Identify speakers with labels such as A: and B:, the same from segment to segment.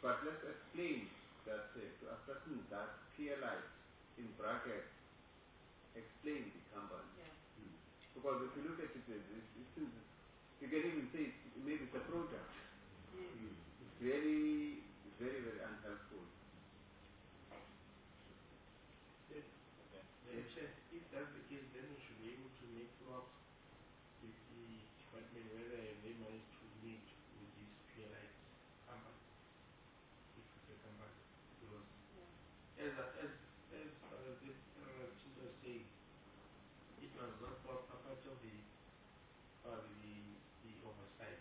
A: But let's explain that to ascertain that clear light in brackets explain the company.
B: Yeah.
A: Because if you look at it, you can even say maybe it's a product. It's really very, very unhelpful.
C: Yes. If that's the case, then we should be able to make work with the department whether they manage to meet with this PLI company, if it's a company. Because as Chief was saying, it was not part of the oversight.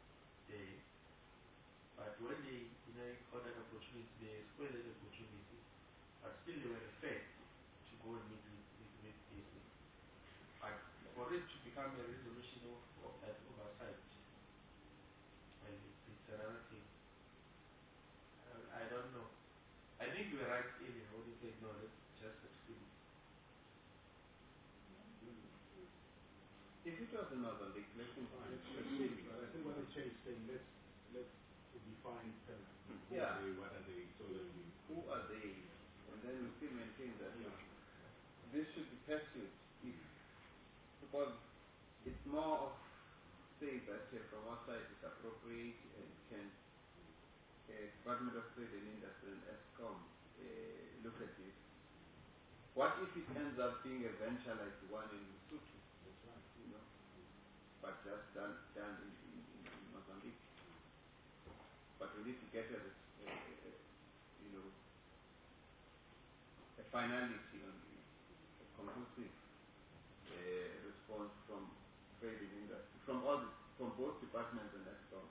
C: But when they got an opportunity, they exploited the opportunity, but still they were afraid to go and meet with business. But for it to become a resolution of that oversight, and it's another thing. I don't know. I think you were right earlier when you said no, let's just explain.
A: If it was another league, let's
D: I think what the chair is saying, let's define who are they, what are they, so that
A: who are they, and then we still maintain that this should be pursued because it's more of say that from our side it's appropriate and can Department of Trade and Industry and ESCOM look at this. What if it ends up being a venture like the one in Lesotho? That's right, but just done in Mozambique. But we need to get a finality on a conclusive response from trade and industry, from both departments and ESCOM.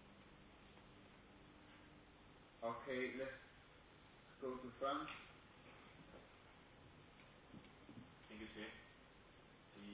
A: Okay, let's go to France.
E: Thank you, Chair. The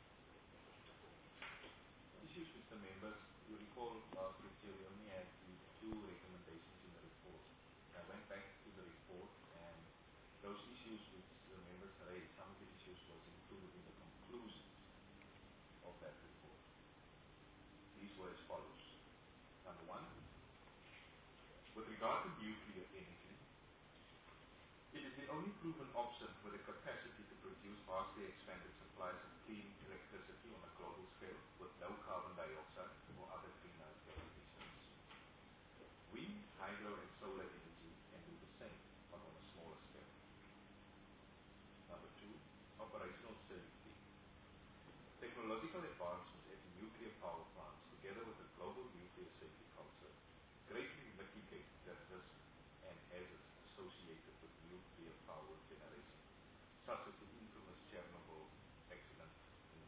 E: issues with the members, you recall last year we only had the two recommendations in the report. I went back to the report and those issues which the members raised, some of the issues was included in the conclusions of that report. These were as follows. Number one, with regard to nuclear energy, it is the only proven option with the capacity to produce vastly expanded supplies of clean electricity on a global scale with no carbon dioxide or other greenhouse gas emissions. Wind, hydro and solar energy can do the same, but on a smaller scale. Number two, operational safety. Technological advancements at nuclear power plants, together with a global nuclear safety culture, greatly mitigate the risks and hazards associated with nuclear power generation, such as the infamous Chernobyl accident in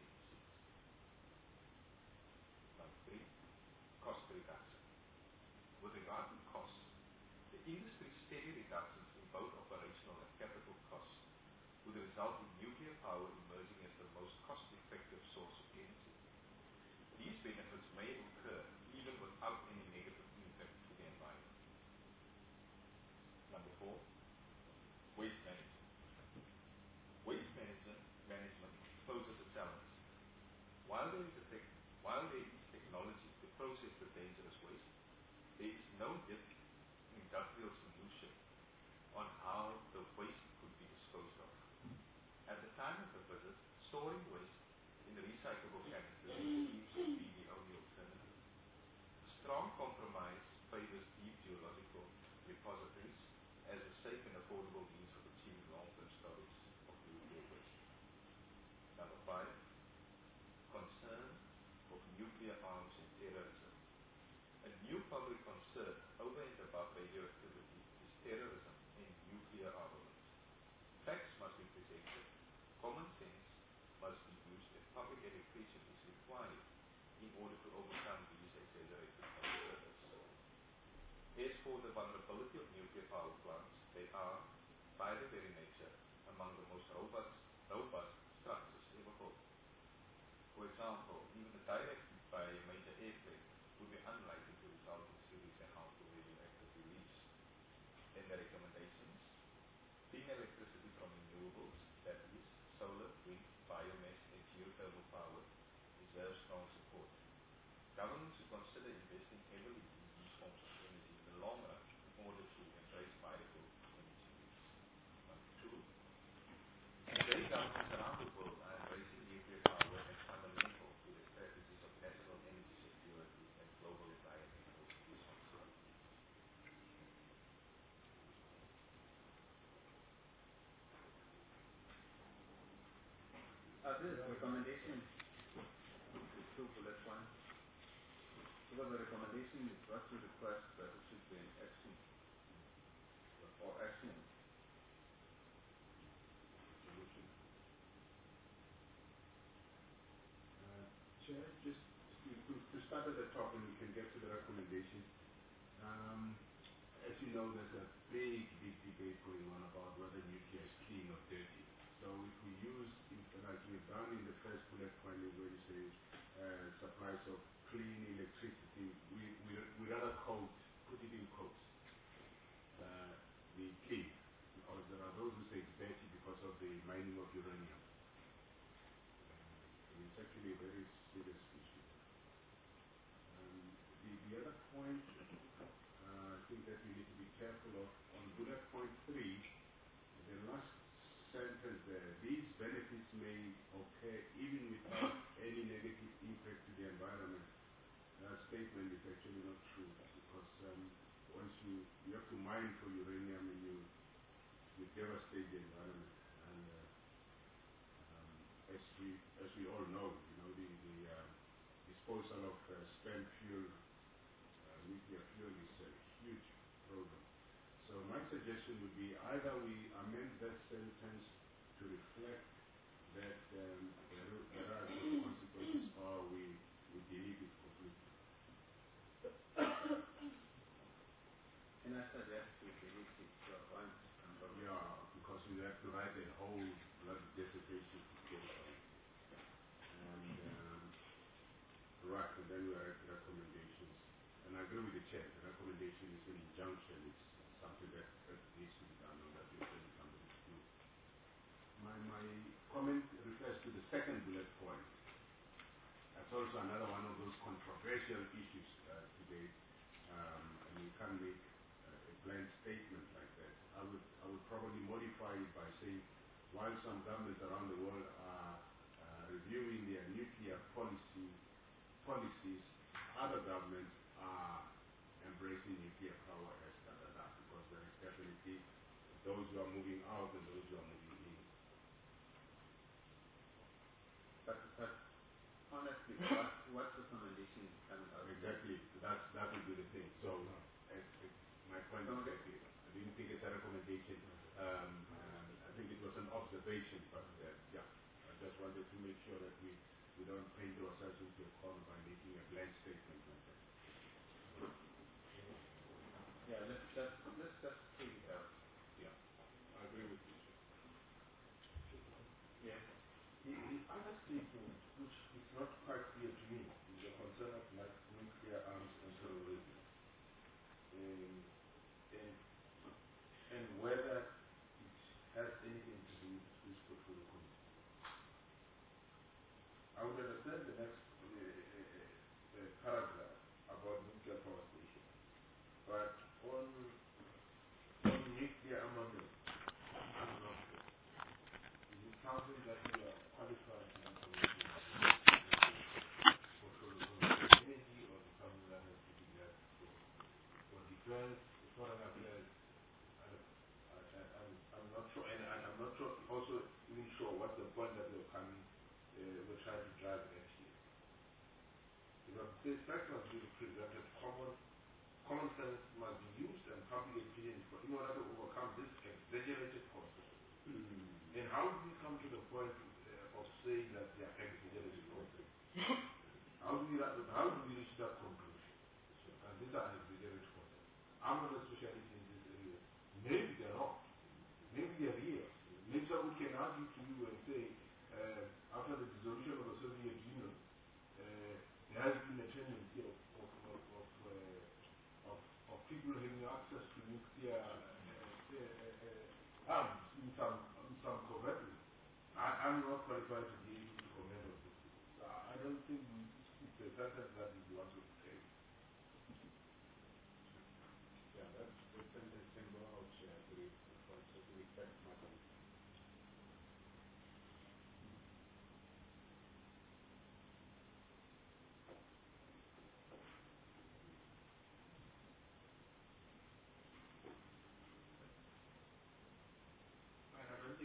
E: 1986. Number three, cost reduction. With regard to costs, the industry's steady reductions in both operational and capital costs would result in nuclear power emerging as the most cost-effective source of energy. These benefits may occur even without any negative impact to the environment. Number four, waste management. Waste management poses a challenge. While there is technology to process the dangerous waste, there is no yet industrial solution on how the waste could be disposed of. At the time of the visit, storing waste in recyclable canisters seems to be the only alternative. A strong compromise favors deep geological repositories as a safe and affordable means of achieving long-term storage of nuclear waste. Number five, concern of nuclear arms and terrorism. A new public concern over and above radioactivity is terrorism and nuclear armaments. Facts must be presented, common sense must be used, and public education is required in order to overcome these exaggerated concerns. As for the vulnerability of nuclear power plants, they are, by their very nature, among the most robust structures ever built. For example, even a direct hit by a major airplane would be unlikely to result in serious and harmful radioactive release. In the recommendations, clean electricity from renewables, that is, solar, wind, biomass, and geothermal power, deserves strong support. Governments should consider investing heavily in these forms of energy in the long run order to embrace bilateral commitments. Two, today governments around the world are embracing nuclear power as fundamental to the strategies of national energy security and global environmental responsibility.
A: This recommendation is two bullet points. Because the recommendation is what to request that it should be in action or action.
D: Solution. Chair, just to start at the top and we can get to the recommendation. As you know, there's a big debate going on about whether nuclear is clean or dirty. So if we use, like we've done in the first bullet point where you say supplies of clean electricity, we rather put it in quotes, the clean, because there are those who say it's dirty because of the mining of uranium. It's actually a very serious issue. The other point, I think that we need to be careful of, on bullet point 3, the last sentence there, these benefits may occur even without any negative impact to the environment. That statement is actually not true, because once you have to mine for uranium and you devastate the environment. And as we all know, the disposal of spent fuel, nuclear fuel, is a huge problem. So my suggestion would be either we amend that sentence to reflect that there are consequences, or we delete it completely.
A: And I suggest we delete it once.
D: Yeah, because we have to write a whole bloody dissertation to get it out. And right, and then we write recommendations. And I agree with the chair. The recommendation is an injunction. It's something that needs to be done, or that we can somebody to do. My comment refers to the second bullet point. That's also another one of those controversial issues today, and we can't make a blank statement like that. I would probably modify it by saying, while some governments around the world are reviewing their nuclear policies, other governments are embracing nuclear power as because there is definitely those who are moving out and those who are moving in.
A: But honestly, what recommendation is coming out?
D: Exactly, that would be the thing. So, my point is that I didn't think it's a recommendation. I think it was an observation, but yeah, I just wanted to make sure that we don't paint ourselves into a corner by making a blank statement like that.
A: Yeah, let's just take it out.
D: Yeah, I agree with you.
A: Yes.
C: The other statement, which is not quite clear to me, is the concern of nuclear arms and terrorism, and whether it has anything to do with this portfolio committee. I would understand the next paragraph about nuclear power station, but on nuclear armament, I'm not sure. Is it something that you are qualified to implement portfolio committee energy, or is it something that has to be left for defense, foreign affairs? I'm not sure, and I'm not sure, also even sure what the point that we're trying to drive at here. Because the fact must be presented, common sense must be used, and public opinion in order to overcome this exaggerated concern. And how do we come to the point of saying that they are exaggerated concern? How do we reach that conclusion? And these are exaggerated concerns. I'm not a specialist in this area. Maybe they're wrong. Maybe they're real. Maybe someone can argue to you and say, after the dissolution of the Soviet Union, there has been a tendency of people having access to nuclear arms in some covert way. I'm not qualified to be able to comment on this. I don't think it's a sentence that is want to take.
D: Yeah, that's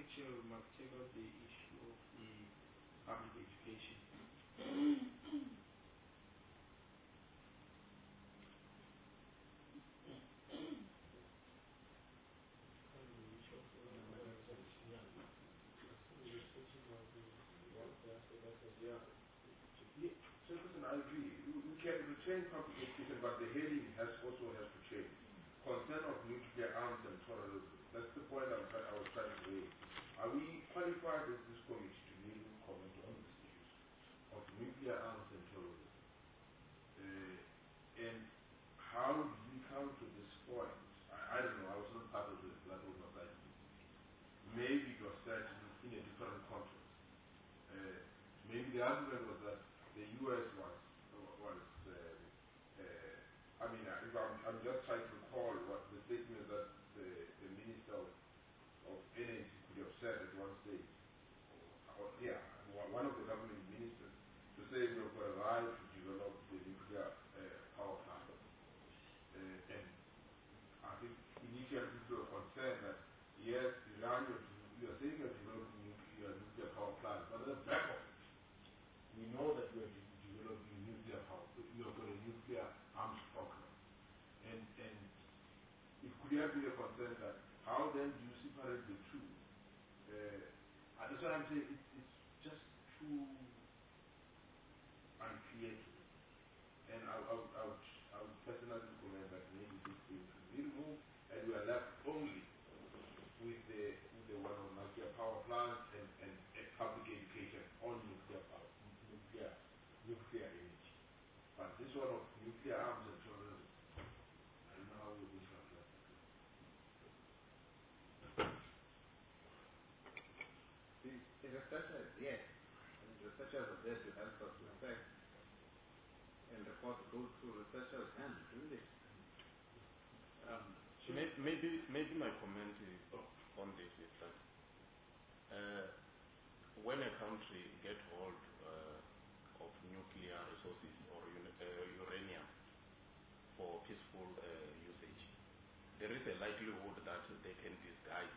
C: Chair, we must take up the issue of the public education.
D: Chairperson, I agree. We can retain public education, but the heading also has to change. Concern of nuclear arms and terrorism. That's the point I was trying to raise. Are we qualified as this committee to really comment on these issues of nuclear arms and terrorism? And how did we come to this point? I don't know. I was not part of the Blood Over Blood. Maybe it was said in a different context. Maybe the argument was that the U.S. I'm just trying to recall what the statement that the Minister of Energy could have said at one stage. One of the government ministers to say we've got a right to develop the nuclear power plant. And I think initially people were concerned that yes, Iran, you are saying you're developing nuclear power plants, but at the back of it, we know that you are developing nuclear power. You have got a nuclear arms program. And it could have been a concern that how then do you separate the two? That's what I'm saying. It's just too unclear to me. And I would personally recommend that maybe this thing should be removed and we are left only with the one on nuclear power plants and public education on nuclear energy. But this one of nuclear arms and terrorism, I don't know how we should address that.
A: The researchers, yes. And researchers are there to help us reflect and report go through researchers' hands, isn't it?
B: Maybe my comment is on this is that when a country gets hold of nuclear resources or uranium for peaceful usage, there is a likelihood that they can disguise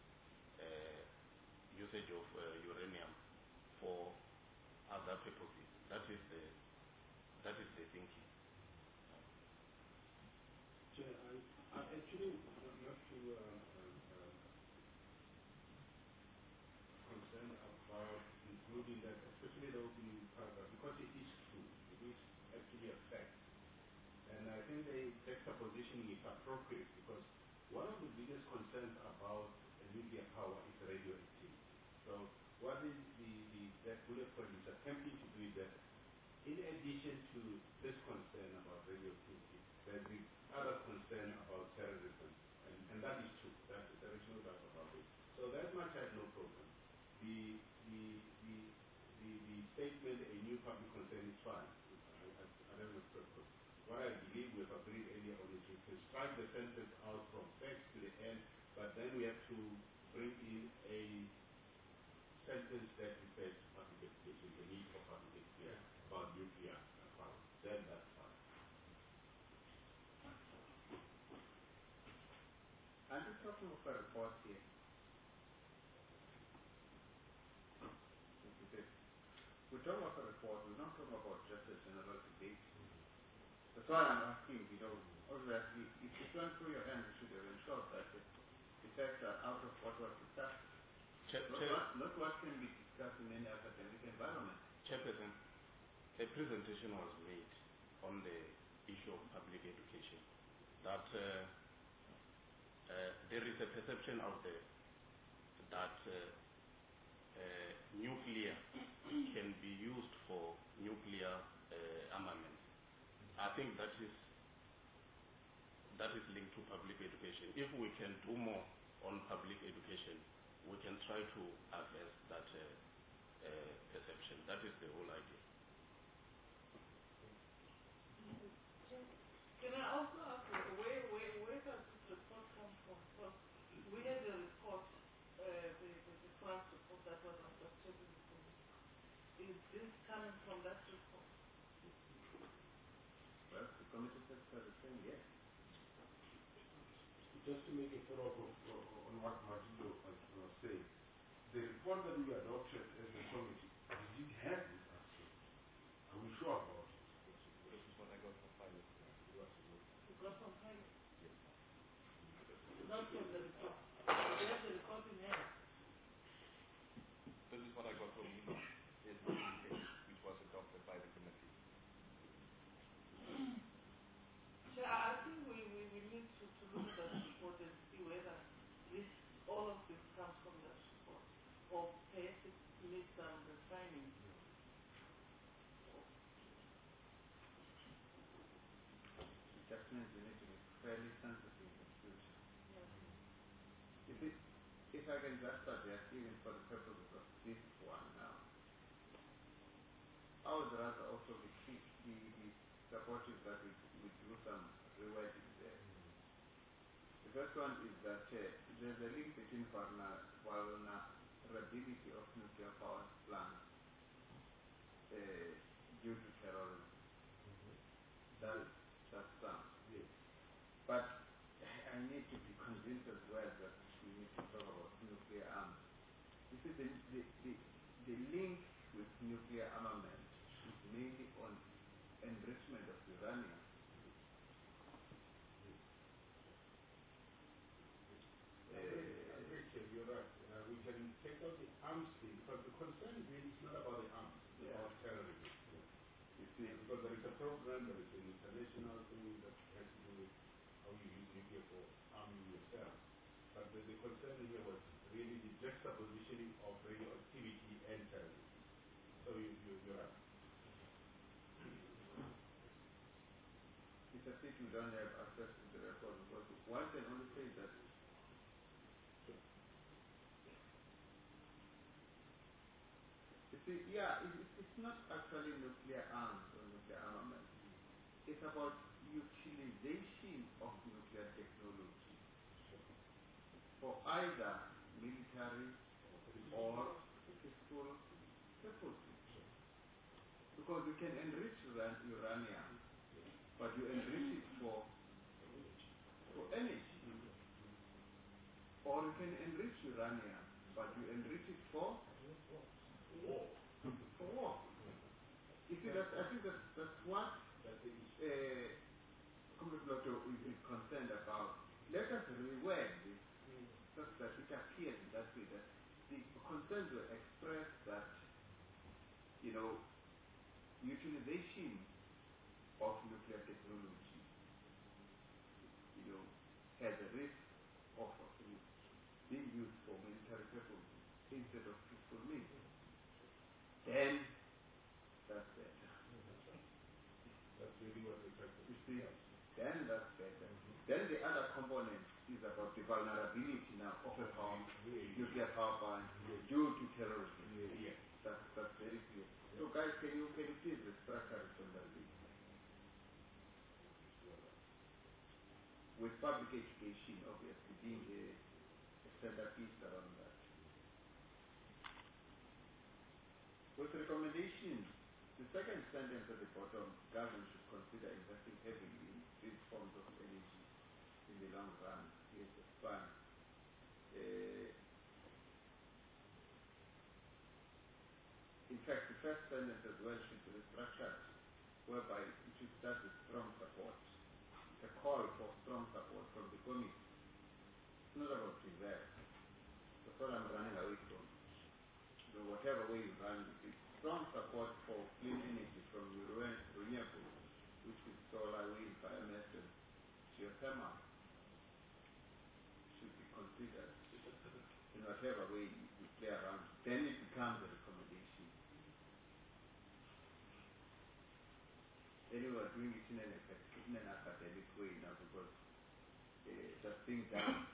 B: usage of uranium for other purposes. That is the thinking.
D: Chair, I actually not too concerned about including that, especially the opening paragraph, because it is true. It is actually a fact. And I think the extra positioning is appropriate because one of the biggest concerns about nuclear power is radioactivity. So what is that bullet point is attempting to do is that in addition to this concern about radioactivity, there's the other concern about terrorism. And that is true. There is no doubt about it. So that much I have no problem. The statement, a new public concern is fine. I don't know purpose. What I believe we have agreed earlier on is we can strike the sentence out from text to the end, but then we have to bring in a sentence that refers to public education, the need for public education about nuclear power. Then that's fine.
A: Aren't we talking about a report here? We're talking about a report, we're not talking about just a general debate. That's why I'm asking, obviously, if you went through your hand, you should have ensured that the effects are out of what was discussed. Not what can be discussed in any academic environment.
B: Chairperson, a presentation was made on the issue of public education that there is a perception out there that nuclear can be used for nuclear armament. I think that is linked to public education. If we can do more on public education, we can try to address that perception. That is the whole idea.
F: Can I also ask where does this report come from? Because we had a report, the class report that was understood in the committee. Is this coming from that report?
A: Well, the committee secretary is saying yes.
D: Just to make a follow-up on what Martino was saying, the report that we adopted as a committee, did it have this aspect? Are we sure about it?
E: This is what I got from pilot.
F: You got from pilot.
D: Yes.
F: Not from the report. You have the report in hand.
E: This is what I got from Lima, which was adopted by the committee.
F: Chair, I think we need to look at that report and see whether this, all of this comes from that report, or perhaps it needs some refining.
A: It just means we need to be fairly sensitive in future.
F: Yeah.
A: If I can just suggest, even for the purposes of this one now, I would rather also be supportive that we do some rewording there. The first one is that there's a link between vulnerability of nuclear power plants due to terrorism. That's some.
D: Yes.
A: But I need to be convinced as well that we need to talk about nuclear arms. You see, the link with nuclear armament is mainly on enrichment of uranium.
D: You're right. We can take out the arms thing, because the concern really is not about the arms, it's about terrorism.
A: You see,
D: Because there is a program, there is an international thing that has to do with how you use nuclear for arming yourself. But the concern here was really the juxtapositioning of radioactivity and terrorism. So you're right.
A: it's a pity we don't have access to the record, because one can only say that you see, it's not actually nuclear arms or nuclear armament. It's about utilization of nuclear technology for either military or peaceful purposes. Because you can enrich uranium, but you enrich it for energy. Or you can enrich uranium, but you enrich it for war. You see, I think that's what Comrade Lotto is concerned about. Let us reword this such that it appears in that way that the concerns were expressed that, utilization of nuclear technology, has a risk of being used for military purposes instead of peaceful means. Then that's better.
D: That's really what we're trying to
A: You see, then that's better. Then the other component is about the vulnerability now of a nuclear power plant due to terrorism.
D: Yes.
A: That's very clear. So guys, can you please restructure it on that list? With public education obviously being a centerpiece around that. With recommendations, the second sentence at the bottom, government should consider investing heavily in these forms of energy in the long run. Yes, that's fine. In fact, the first sentence as well should be restructured, whereby it should start with strong support. It's a call for strong support from the committee. It's not about reserve. That's what I'm running away from. Whatever way you run it, it's strong support for clean energy from renewables, which is solar, wind, biomass, and geothermal, should be considered in whatever way you play around. Then it becomes a recommendation. Anyway, we're doing it in an academic way now, because that's being done.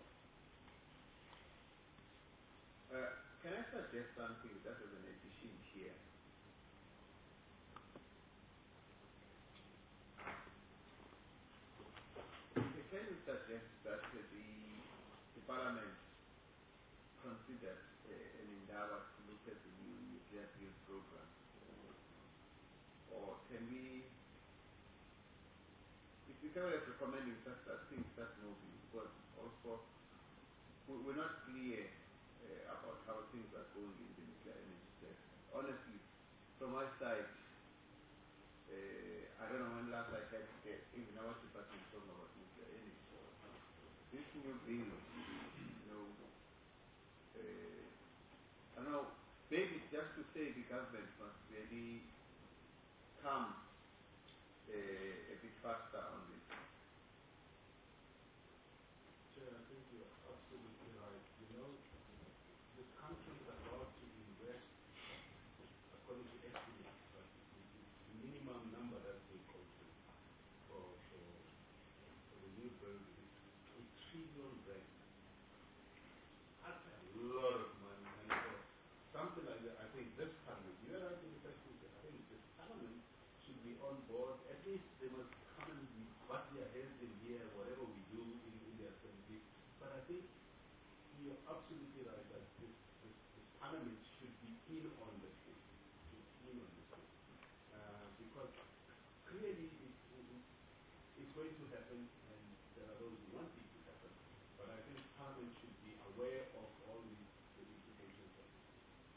A: Can I suggest something that is an addition here? Can you suggest that the Parliament consider an endeavor to look at the new nuclear fuel program? Or can we, if we can recommending that things start moving, because also we're not clear about how things are going in the nuclear energy sector. Honestly, from my side, I don't know when last I had even our department talking about nuclear energy. This new bill, I don't know, maybe just to say the government must really come a bit faster on this.
D: Chair, I think you're absolutely right. You know, the country is about to invest, according to estimates, but the minimum number that's been quoted for the new build is 8 trillion rand. That's a lot of money. And so something like that, I think this parliament, you're right in the first place, I think this parliament should be on board. At least they must come and butt their heads in here, whatever we do in the assembly. But I think you're absolutely right that this parliament should be in on this thing. Because clearly it's going to happen, and there are those who want it to happen. But I think parliament should be aware of all the implications of it.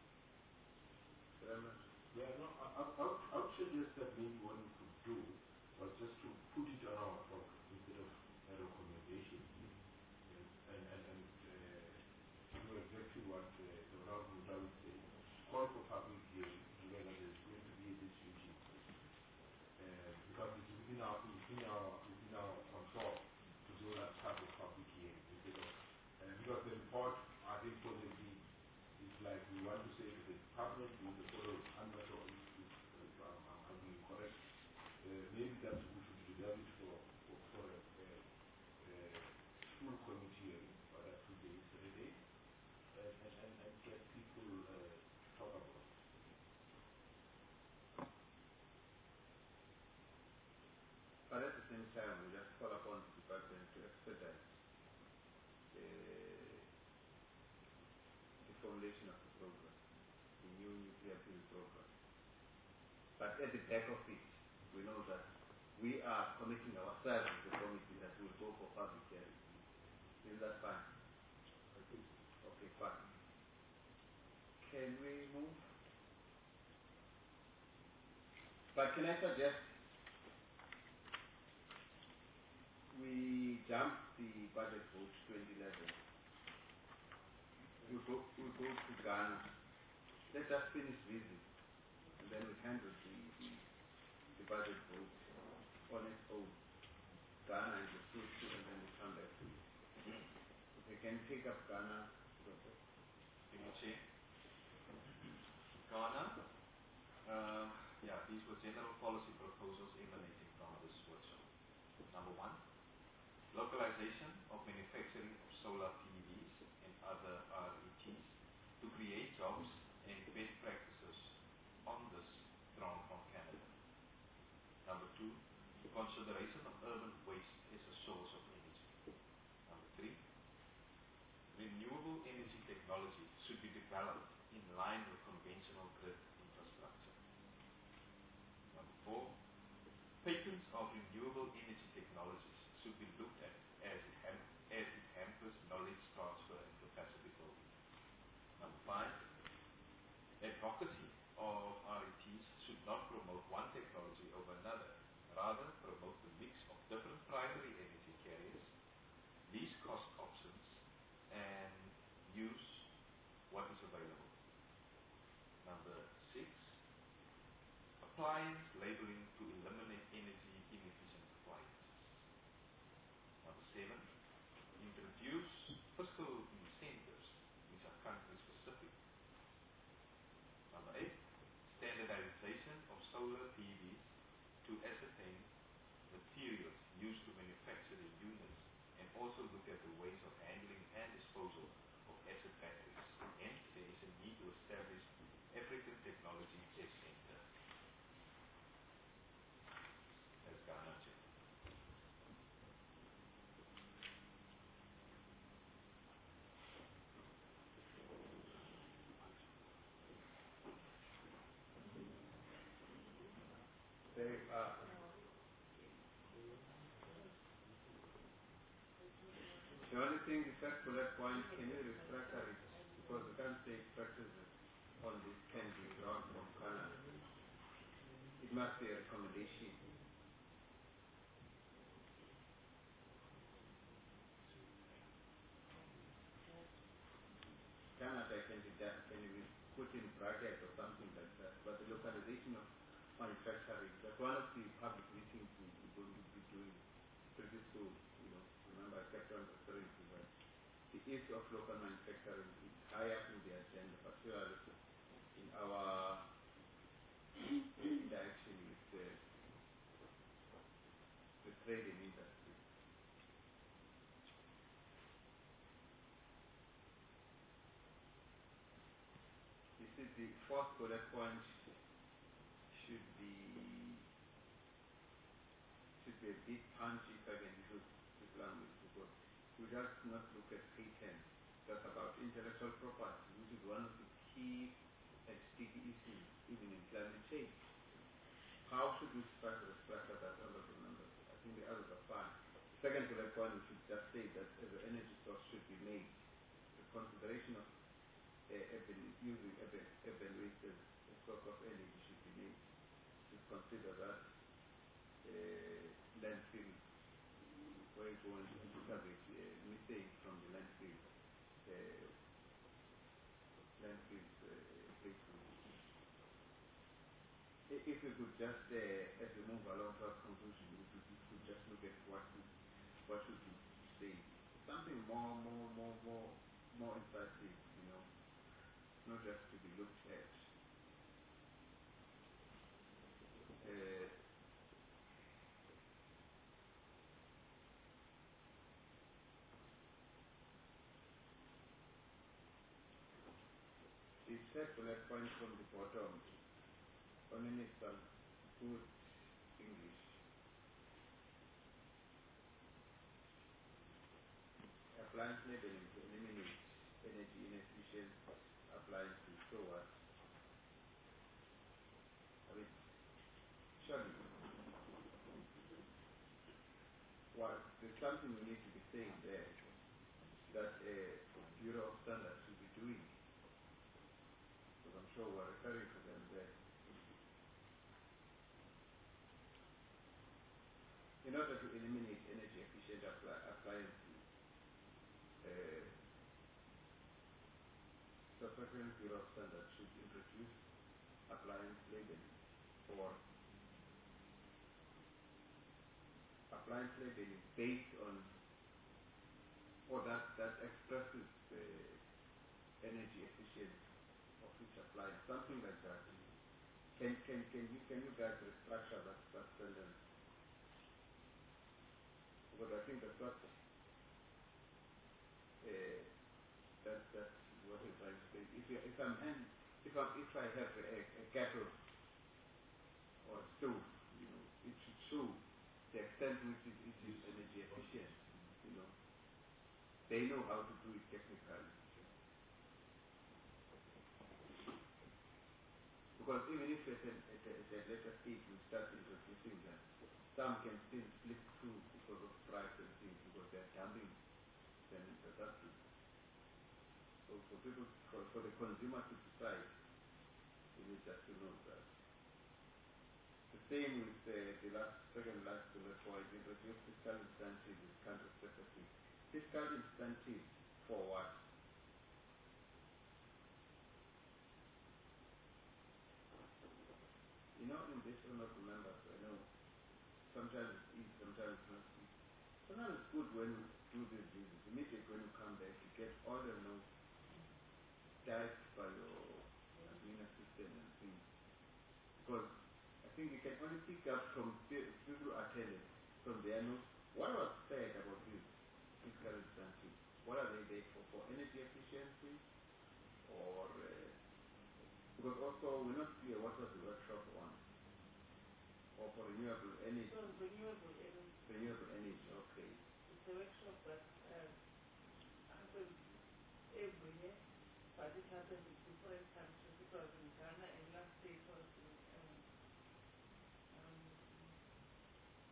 D: Yeah, no, I would suggest that maybe what we could do was just to put it on our talk instead of a recommendation. And do exactly what the Honorable would say. Call for public hearing, given that there's going to be this huge increase. Because it's within our control to do that type of public hearing instead of because the report I think possibly is like we want to say to the public with the sort of I'm not sure if I'm being correct. Maybe that we should reserve it for a full committee hearing, whether 2 days, 3 days, and get people talk about it.
A: But at the same time, we just call upon the department to expedite the formulation of the program, the new nuclear fuel program. But at the back of it, we know that we are committing ourselves as a committee that will go for public hearing. Is that fine?
D: I think so.
A: Okay, fine. Can we move? But can I suggest we jump the budget vote 2011? We'll go to Ghana. Let us finish reading, and then we handle the budget vote on its own. Ghana is the first, and then we come back to it. Okay, can you take up Ghana?
E: Thank you, Chair. Ghana, these were general policy proposals emanating from this workshop. Number 1, localization of manufacturing of solar PVs and other RETs to create jobs and best practices on this drawn from Canada. Number 2, consideration of urban waste as a source of energy. Number 3, renewable energy technology should be developed in line with conventional grid infrastructure. Number 4, patents of renewable energy technologies should be looked at as it hampers knowledge transfer and capacity building. Number 5, advocacy of RETs should not promote one technology over another, rather promote the mix of different primary energy carriers, least cost options, and use what is available. Number 6, appliance labeling to eliminate energy inefficient appliances. Number 7, introduce fiscal incentives which are country specific. Number 8, standardization of solar PVs to ascertain materials used to manufacture the units, and also look at the ways of handling and disposal of acid batteries. Hence, there is a need to establish African Technology Test Center. That's Ghana, Chair.
A: The only thing, the first bullet point, can you restructure it because the current state practices on this can be drawn from Canada. It must be a recommendation. Canada can be put in bracket or something like that, but the localization of manufacturing, that's one of the public meetings we're going to be doing pretty soon. Remember I kept on referring to that. The issue of local manufacturing is high up in the agenda, particularly in our interaction with the trading industry. You see, the fourth bullet point should be a bit punchy, if I can use this language, because we just not look at patents. That's about intellectual property, which is one of the key and sticky issues, even in climate change. How should we structure that under the numbers? I think the others are fine. Second bullet point, we should just say that as an energy source should be made. The consideration of using urban waste as a source of energy should be made. Should consider that landfills, where you want to integrate methane from the landfills places. If we could just, as we move along to our conclusion, we could just look at what should we say, something more incisive, not just to be looked at. The third bullet point from the bottom, only needs some good English. Appliance labeling to eliminate energy inefficient appliances. So what? I mean, surely, there's something we need to be saying there that Bureau of Standards should be doing. Because I'm sure we're referring to them there. In order to eliminate energy efficient appliances, the Federal Bureau of Standards should introduce appliance labeling or appliance labeling based on, or that expresses energy efficiency of each appliance, something like that. Can you guys restructure that sentence? Because I think that's what that's what we're trying to say. If I have a kettle or a stove, it should show the extent which it is energy efficient. They know how to do it technically. Because even if at a later stage we start introducing them, some can still slip through because of price and things, because they're dumping them in South Africa. So for the consumer to decide, we need just to know that. The same with the second last bullet point, introduce fiscal incentives is country specific. Fiscal incentives for what? In this honorable members, I know sometimes it's easy, sometimes it's not easy. Sometimes it's good when we do these visits. Immediately when you come back, you get all the notes typed by your admin assistant and things. Because I think you can only pick up from people who attended from their notes what was said about this fiscal incentive. What are they there for? For energy efficiency? Or because also we're not clear what was the workshop on. Or for renewable energy.
F: So renewable energy.
A: Renewable energy, okay.
F: It's a workshop that happens every year, but it happens in different countries. It was in Ghana and last year it was in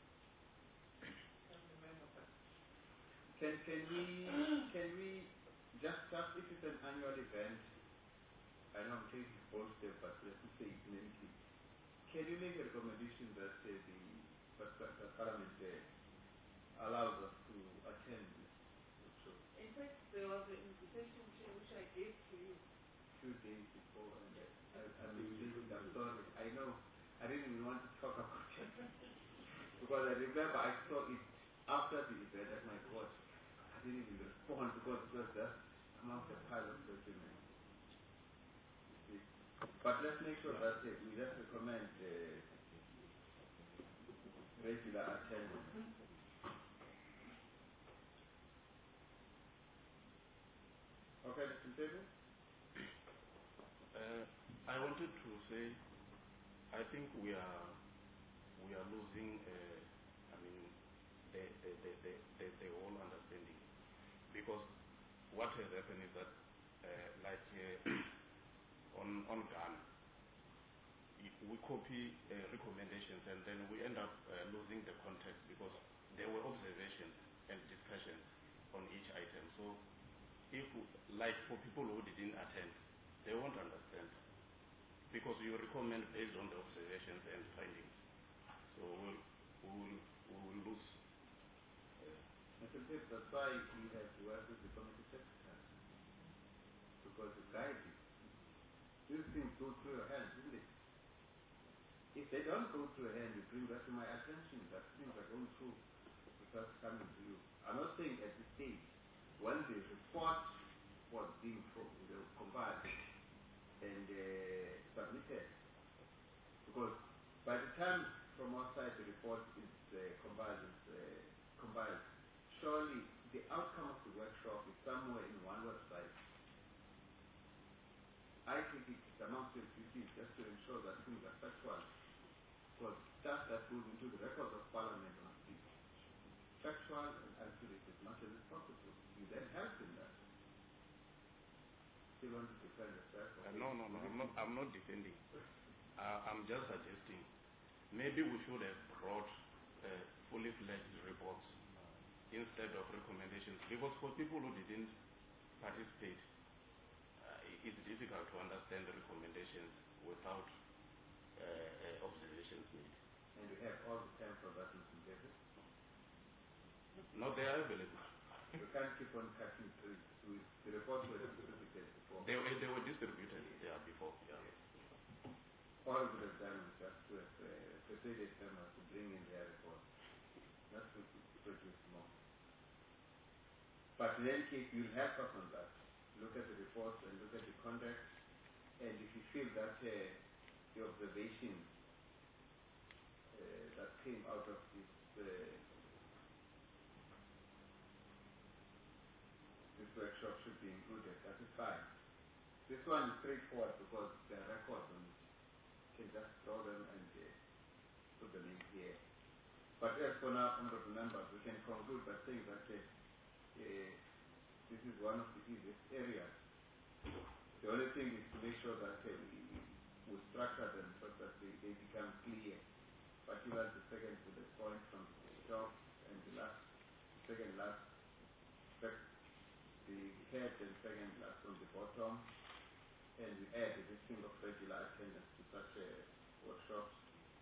F: can't remember, but
A: Can we just if it's an annual event, I know I'm taking a bold step, but let me say it in any case. Can you make a recommendation that the Parliament allows us to attend this workshop?
F: In fact, there was an invitation which I gave to you.
A: Few days before, and I'm sorry. I know I didn't even want to talk about it because I remember I saw it after the event at my court. I didn't even respond because it was just amongst a pile of documents. You see. But let's make sure that we just recommend regular attendance. Okay, Mr. Table?
B: I wanted to say, I think we are losing, the whole understanding, because what has happened is that, on Ghana, we copy recommendations and then we end up losing the context because there were observations and discussions on each item. So, if like for people who didn't attend, they won't understand because you recommend based on the observations and findings. So we will lose.
A: That's why we have to work with the committee secretary because the guide these things go through your hands, isn't it? If they don't go through your hand, you bring that to my attention that things are going through without coming to you. I'm not saying at this stage when the report was being compiled and submitted, because by the time from our side the report is compiled, surely the outcome of the workshop is somewhere in one website. I think it's amongst your duties just to ensure that things are factual, because stuff that goes into the records of Parliament must be factual and accurate as much as is possible. You then help in that. Still want to defend yourself?
B: No, I'm not defending. I'm just suggesting maybe we should have brought fully fledged reports instead of recommendations, because for people who didn't participate, it's difficult to understand the recommendations without observations made.
A: And you have all the time for that, Mr. David?
B: No, they are available.
A: You can't keep on cutting through. The reports were distributed before.
B: They were distributed before. Yeah.
A: All we would have done was just to have persuaded them to bring in their reports, not to produce more. But in any case, you'll help us on that. Look at the reports and look at the conduct, and if you feel that the observations that came out of this workshop should be included, that is fine. This one is straightforward because there are records on it. You can just draw them and put them in here. But as for now, honorable members, we can conclude by saying that this is one of the easiest areas. The only thing is to make sure that we structure them so that they become clear, particularly the second bullet point from the top and the second last, the head and second last from the bottom, and we add the listing of regular attendance to such workshops.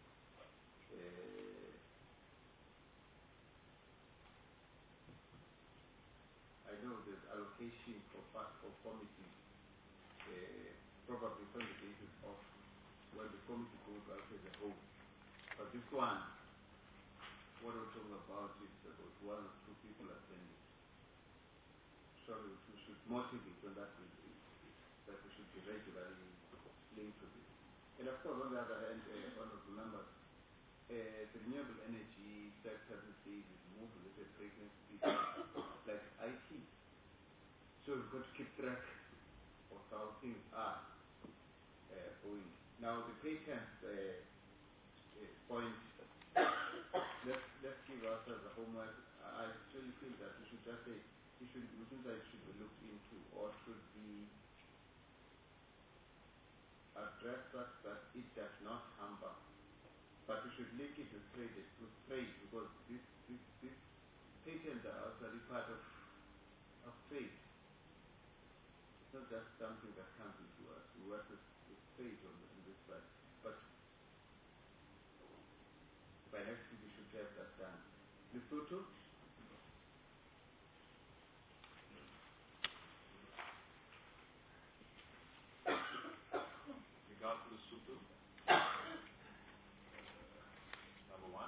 A: I know there's allocation for committees, probably on the basis of when the committee goes out as a whole. But this one, what we're talking about is about one or two people attending. So we should motivate on that basis, that we should be regularly linked to this. And of course, on the other hand, honorable members, the renewable energy sector these days is moving with a breakneck speed, like IT. So we've got to keep track of how things are going. Now the patent point, let's give ourselves a homework. I actually feel that we should just say, it should be looked into, or should be addressed such that it does not hamper. But we should link it with trade, because these patents are actually part of trade. just something that comes into us. We work with faith on this side. But by next week we should have that done. Lesotho?
E: Regard to Lesotho. Number one,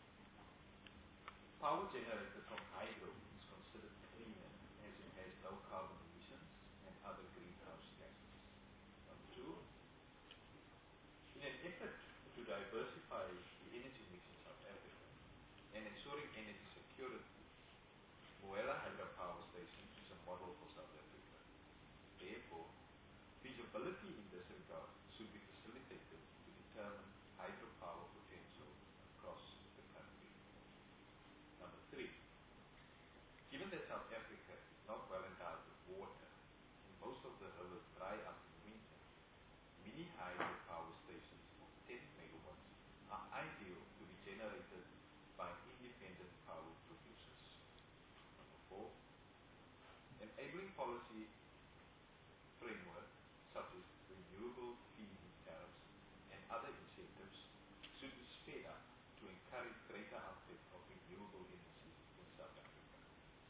E: power generated from hydro is considered cleaner as it has no carbon emissions and other greenhouse gases. Number two, in an effort to diversify the energy mix in South Africa and ensuring energy security, Moela Hydropower Station is a model for South Africa. Therefore, feasibility in this regard should be facilitated to determine hydropower potential across the country. Number three, given that South Africa is not well endowed with water and most of the rivers dry up in winter, mini hydropower stations of 10 megawatts are ideal to be generated by independent power producers. Number four, enabling policy framework such as renewable feed-in tariffs and other incentives should be sped up to encourage greater uptake of renewable energy in South Africa.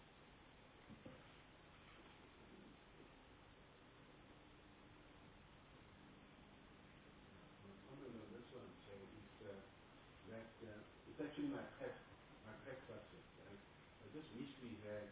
D: Comment on this one, Chair, is that it's actually my pet subject, right? I just wish we had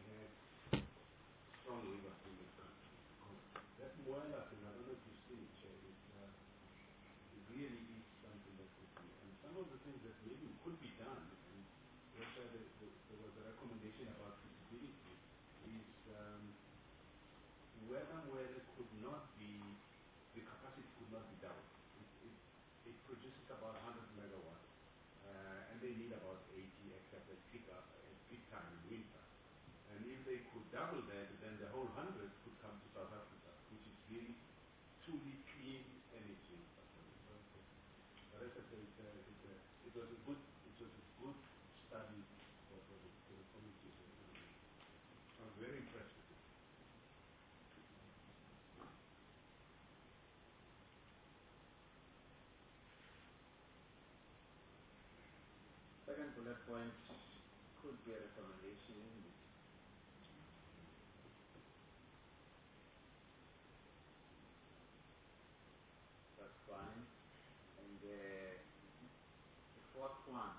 D: strong rivers in the country. That Moela thing, I don't know if you've seen it, Chair, it really is something that could be, and some of the things that maybe could be done, and that's why there was a recommendation about feasibility, is whether Moela could not be, the capacity could not be doubled. It produces about 100 megawatts, and they need about 80 except at peak time in winter. And if they could double that, then the whole 100 could come to South Africa, which is really truly clean energy. But as I say, it was a good study for the committees. I was very impressed with it.
A: Second bullet point could be a recommendation in it. That's fine. And the fourth one,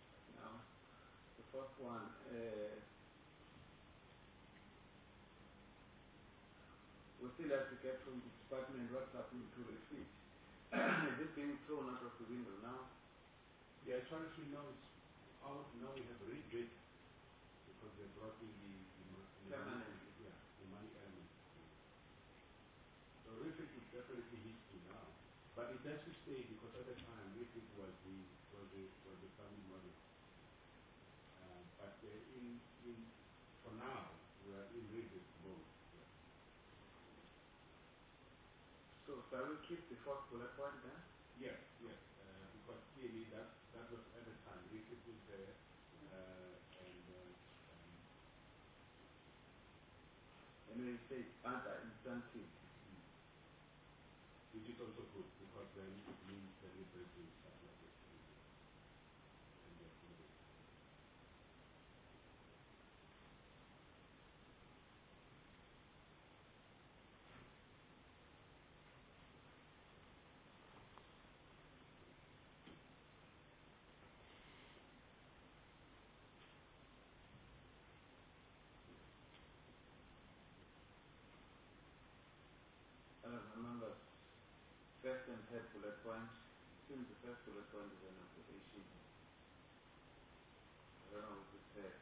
A: we still have to get from the department what's happening to the feet. Is it being thrown out of the window now?
D: Yeah, as far as we know, it's out. Now we have rebid because they brought in the
A: Permanent.
D: the money element. So RIFIT is definitely history now, but it has to stay because at the time RIFIT was the family model. But for now we are in rebid mode.
A: So shall we keep the fourth bullet point then?
D: Yes, because clearly that was at the time RIFIT was there,
A: and we say anti-incentive.
D: Which is also good because then it means that it brings stuff like this. And therefore
A: Remember, first and third bullet point, since the first bullet point is an observation, I don't know what is said.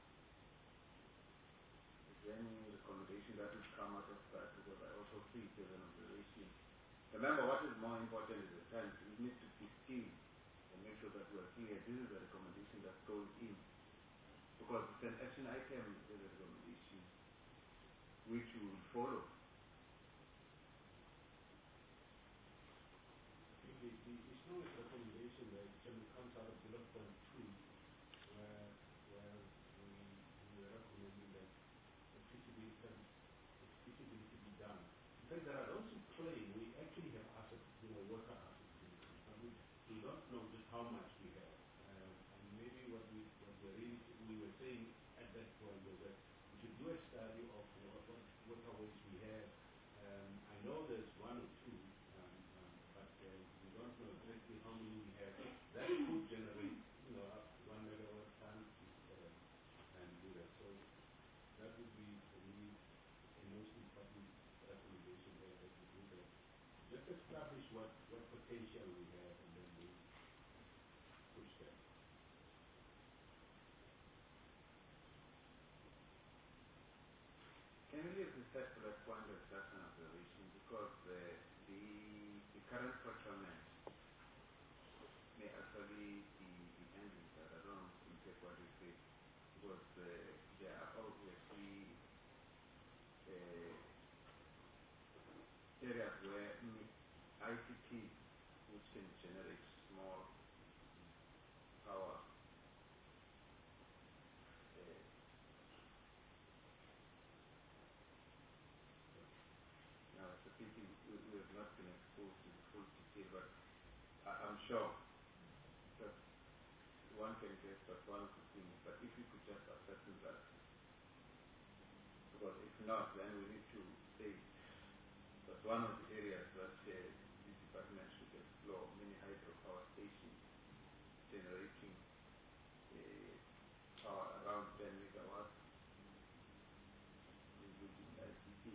A: Is there any recommendation that would come out of that? Because I also see it as an observation. Remember, what is more important is the time. We need to be still and make sure that we are clear. This is a recommendation that goes in. Because it's an action item, is a recommendation which we will follow.
D: the strongest recommendation that actually comes out of bullet point 2, where we are recommending that the feasibility be done. In fact, there are those who claim we actually have assets, water assets in the country, but we don't know just how much we have. And maybe what we were saying at that point was that we should do a study of what waterways we have. I know there's one or two, but we don't know exactly how many we have. That could generate, 1 megawatt time and do that. So that would be, for me, a most important recommendation there that we do that. Just establish what potential we have, and then we push that.
A: Can we leave this separate point of just an observation, because the current procurement may actually be ending, but I don't take what you say, because there are obviously areas where ICT, which can generate small power, now it's a pity we have not been exposed to the full detail, but I'm sure that one can guess but one of the things, but if you could just ascertain that, because if not, then we need to say that one of the areas that the department should explore, many hydropower stations generating power around 10 megawatts using ICT.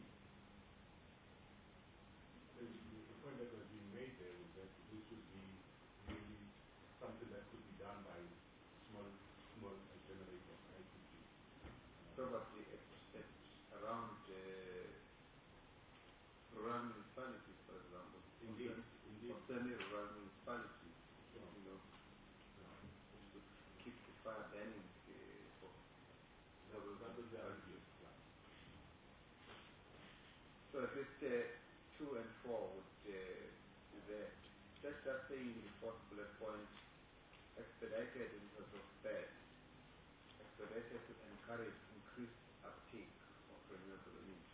D: The point that was being made there was that this would be really something that could be done by small generators, ICT.
A: Probably at around rural municipalities, for example.
D: Indeed.
A: Or semi-rural municipalities,
D: Sure.
A: which would keep the fire burning for
D: That was the idea.
A: So at least 2 and 4 would be there. Let's just say in the fourth bullet point, expedited in terms of bed, expedited to encourage increased uptake of renewable energy.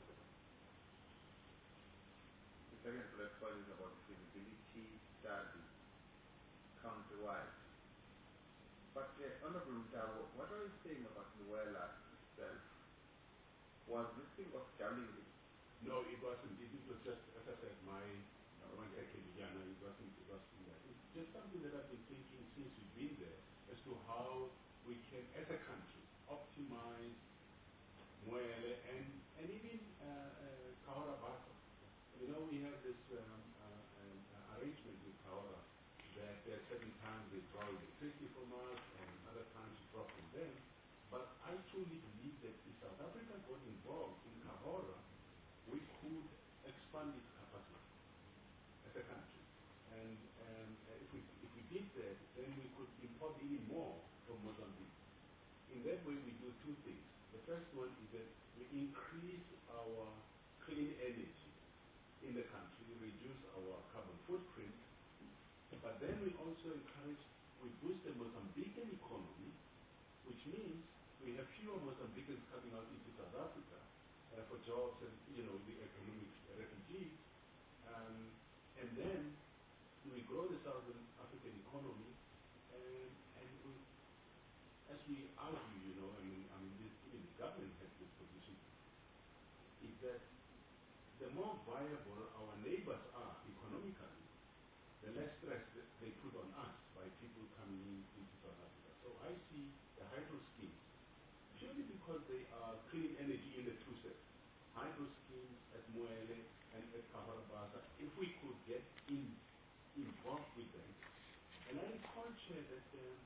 A: The second bullet point is about feasibility study countrywide. But Honorable Mtawo, what are you saying about Luela itself? Was this thing of doubling it?
D: No, it wasn't. It was just, as I said, my 1 second, Jana, it wasn't that. It's just something that I've been thinking since we've been there as to how we can, as a country, optimize Moele and even Kahora Basa. We have this arrangement with Kahora that there are certain times they draw electricity from us and other times we draw from them. But I truly believe that if South Africa got involved in Kahora, we could expand its capacity as a country. And if we did that, then we could import even more from Mozambique. In that way, we do two things. The first one is that we increase our clean energy in the country, reduce our carbon footprint, but then we also we boost the Mozambican economy, which means we have fewer Mozambicans coming out into South Africa for jobs and, the economic refugees. And then we grow the Southern African economy, and we, as we argue, even the government has this position, is that the more viable our neighbors are economically, the less stress they put on us by people coming into South Africa. So I see the hydro schemes, purely because they are clean energy in the two sectors. Hydro schemes at Moele and at Kahora Basa, if we could get involved with them. And I recall, Chair, that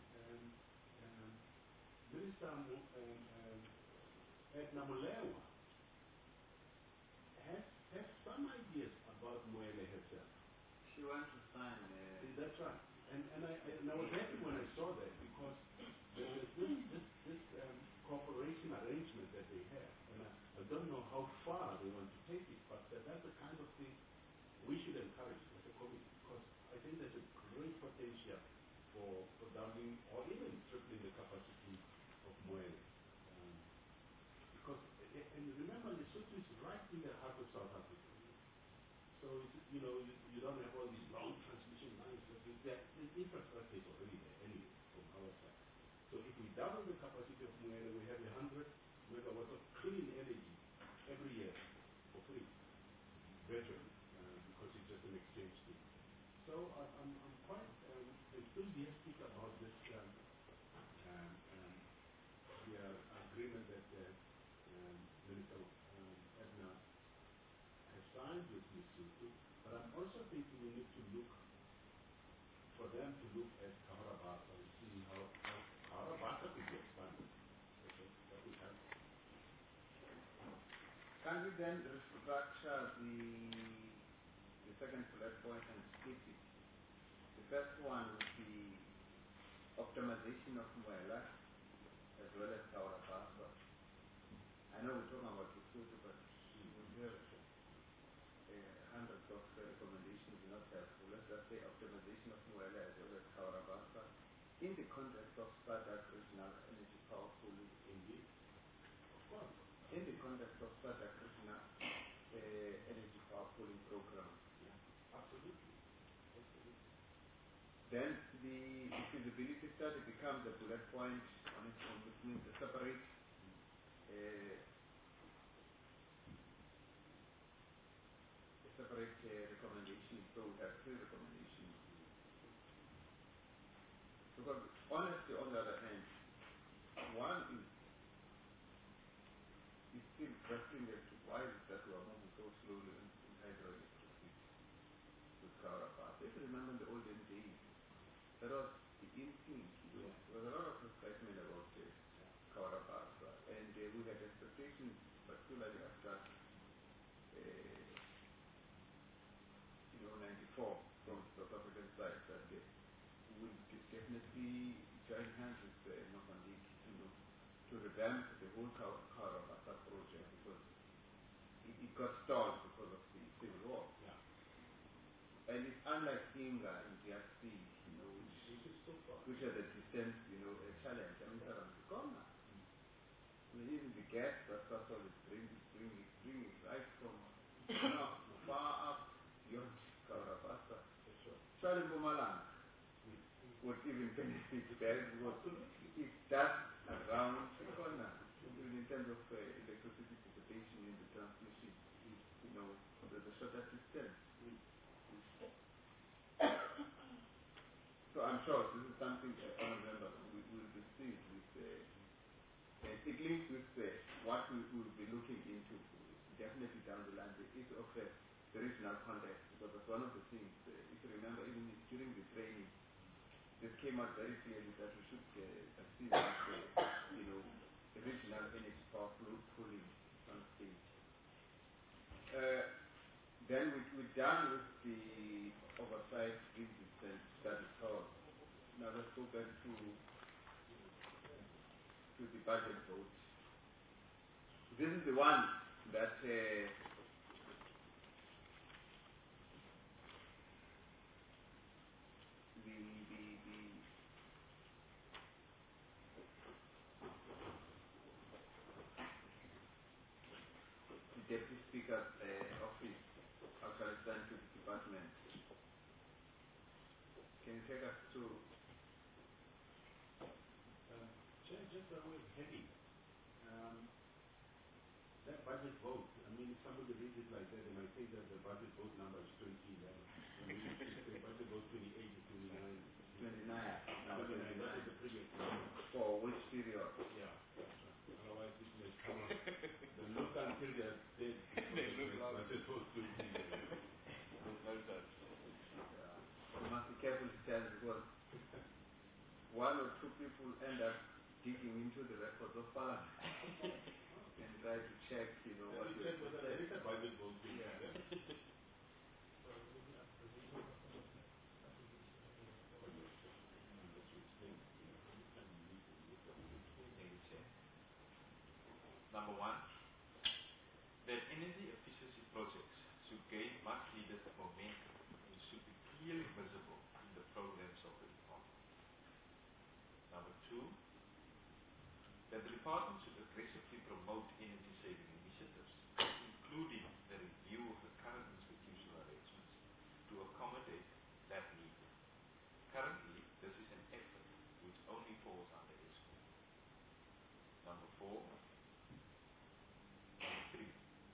D: Minister Edna Molewa has some ideas about Moele herself.
A: She wants to sign.
D: That's right. And I was happy when I saw that, because there's this cooperation arrangement that they have. And I don't know how far they want to take it, but that's the kind of thing we should encourage as a committee, because I think there's a great potential for doubling or even tripling the capacity of Moele. Because And remember, Lesotho is right in the heart of South Africa. So, you don't have all these long transmission lines. The infrastructure is already there anyway from our side. So if we double the capacity of Mwele, we have 100 megawatts of clean energy every year for free, virtually, because it's just an exchange thing. So I'm quite enthusiastic about this the agreement that Minister Edna has signed with Lesotho. But I'm also thinking we need to look for them to look at Kaharabasa and see how Kaharabasa could be expanded. Okay, that would help.
A: Can we then restructure the second bullet point and split it? The first one would be optimization of Mwela as well as Kaharabasa. I know we're talking about Lesotho, but we have hundreds of recommendations, not helpful. Let's just say optimization of Mwela as well as Kaharabasa in the context of SADC regional energy power pooling.
D: Indeed. Of course.
A: In the context of SADC regional energy power pooling program.
D: Yeah, absolutely.
A: Then the feasibility study becomes a bullet point on its own, which means a separate recommendation. So we have three recommendations. Because honestly, on the other hand, one is still grasping as to why is it that we are moving so slowly in hydroelectricity with Kaharabasa. If you remember in the olden days, that was the in thing. There was a lot of excitement about Kaharabasa, and we had expectations, particularly after 94 from the South African side, that we will definitely join hands with Mozambique, to revamp the whole Kaharabasa project, because it got stalled because of the civil war.
D: Yeah.
A: And it's unlike Inga in DRC, which has a distant, a challenge. I mean, it's around the corner. I mean, even the gas that Sasol is bringing right from far up beyond Kaharabasa. Charlie Mpumalanga would even benefit there, because it's just around the corner, even in terms of electricity dissipation in the transmission. There's a shorter distance. So I'm sure this is something members will be seized with. It links with what we will be looking into definitely down the line, the issue of the regional context, because that's one of the things. If you remember, even during the training, this came out very clearly that we should see the regional energy power pooling at some stage. Then we're done with the oversight visits and study tours. Now let's go back to the budget vote. This is the one that the Deputy Speaker's office actually sent to the department. Can you take us to
D: just a way of heading. That budget vote, I mean, if somebody reads it like that, they might think that the budget vote number is 2011. I mean, if the budget vote 28 or 29.
A: 29?
D: Now, 29, that is the previous number.
A: For which period?
D: Yeah. Otherwise, it may come up. They look until they are dead.
B: They look like
D: budget vote 2011.
A: You must be careful to tell, because one or two people end up digging into the records of Parliament and try to check, what you
D: check whether there is a budget vote.
E: Number one, that energy efficiency projects should gain much needed momentum and should be clearly visible in the programs of the department. Number two, that the department should aggressively promote energy saving initiatives initiatives, including the review of the current institutional arrangements to accommodate that need. Currently, this is an effort which only falls under ESCOM. Number 3,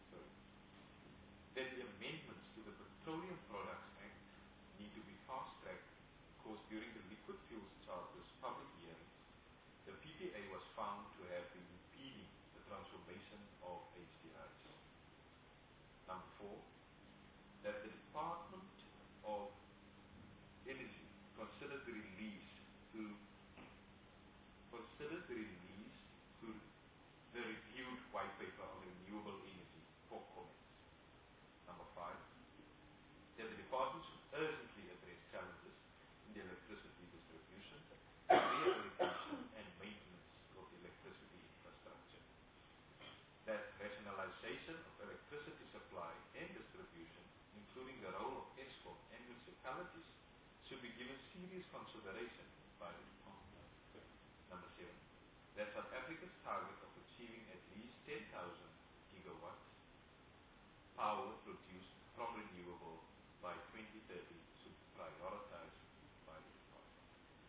E: that the amendments to the Petroleum Products Act need to be fast-tracked because during the Liquid Fuels Charter's public hearings, the PPA was found to have been impeding the transformation of HDRs. Number 4, that the Department of Energy consider the release to the reviewed white paper on renewable energy for comments. Number 5, that the department should urgently address challenges in the electricity distribution, rehabilitation and maintenance of the electricity infrastructure. That rationalization of electricity supply and distribution, including the role of ESCOM and municipalities, should be given serious consideration by the department. Number 7, that South Africa's target of achieving at least 10,000 gigawatts power produced from renewable by 2030 should be prioritized by the department.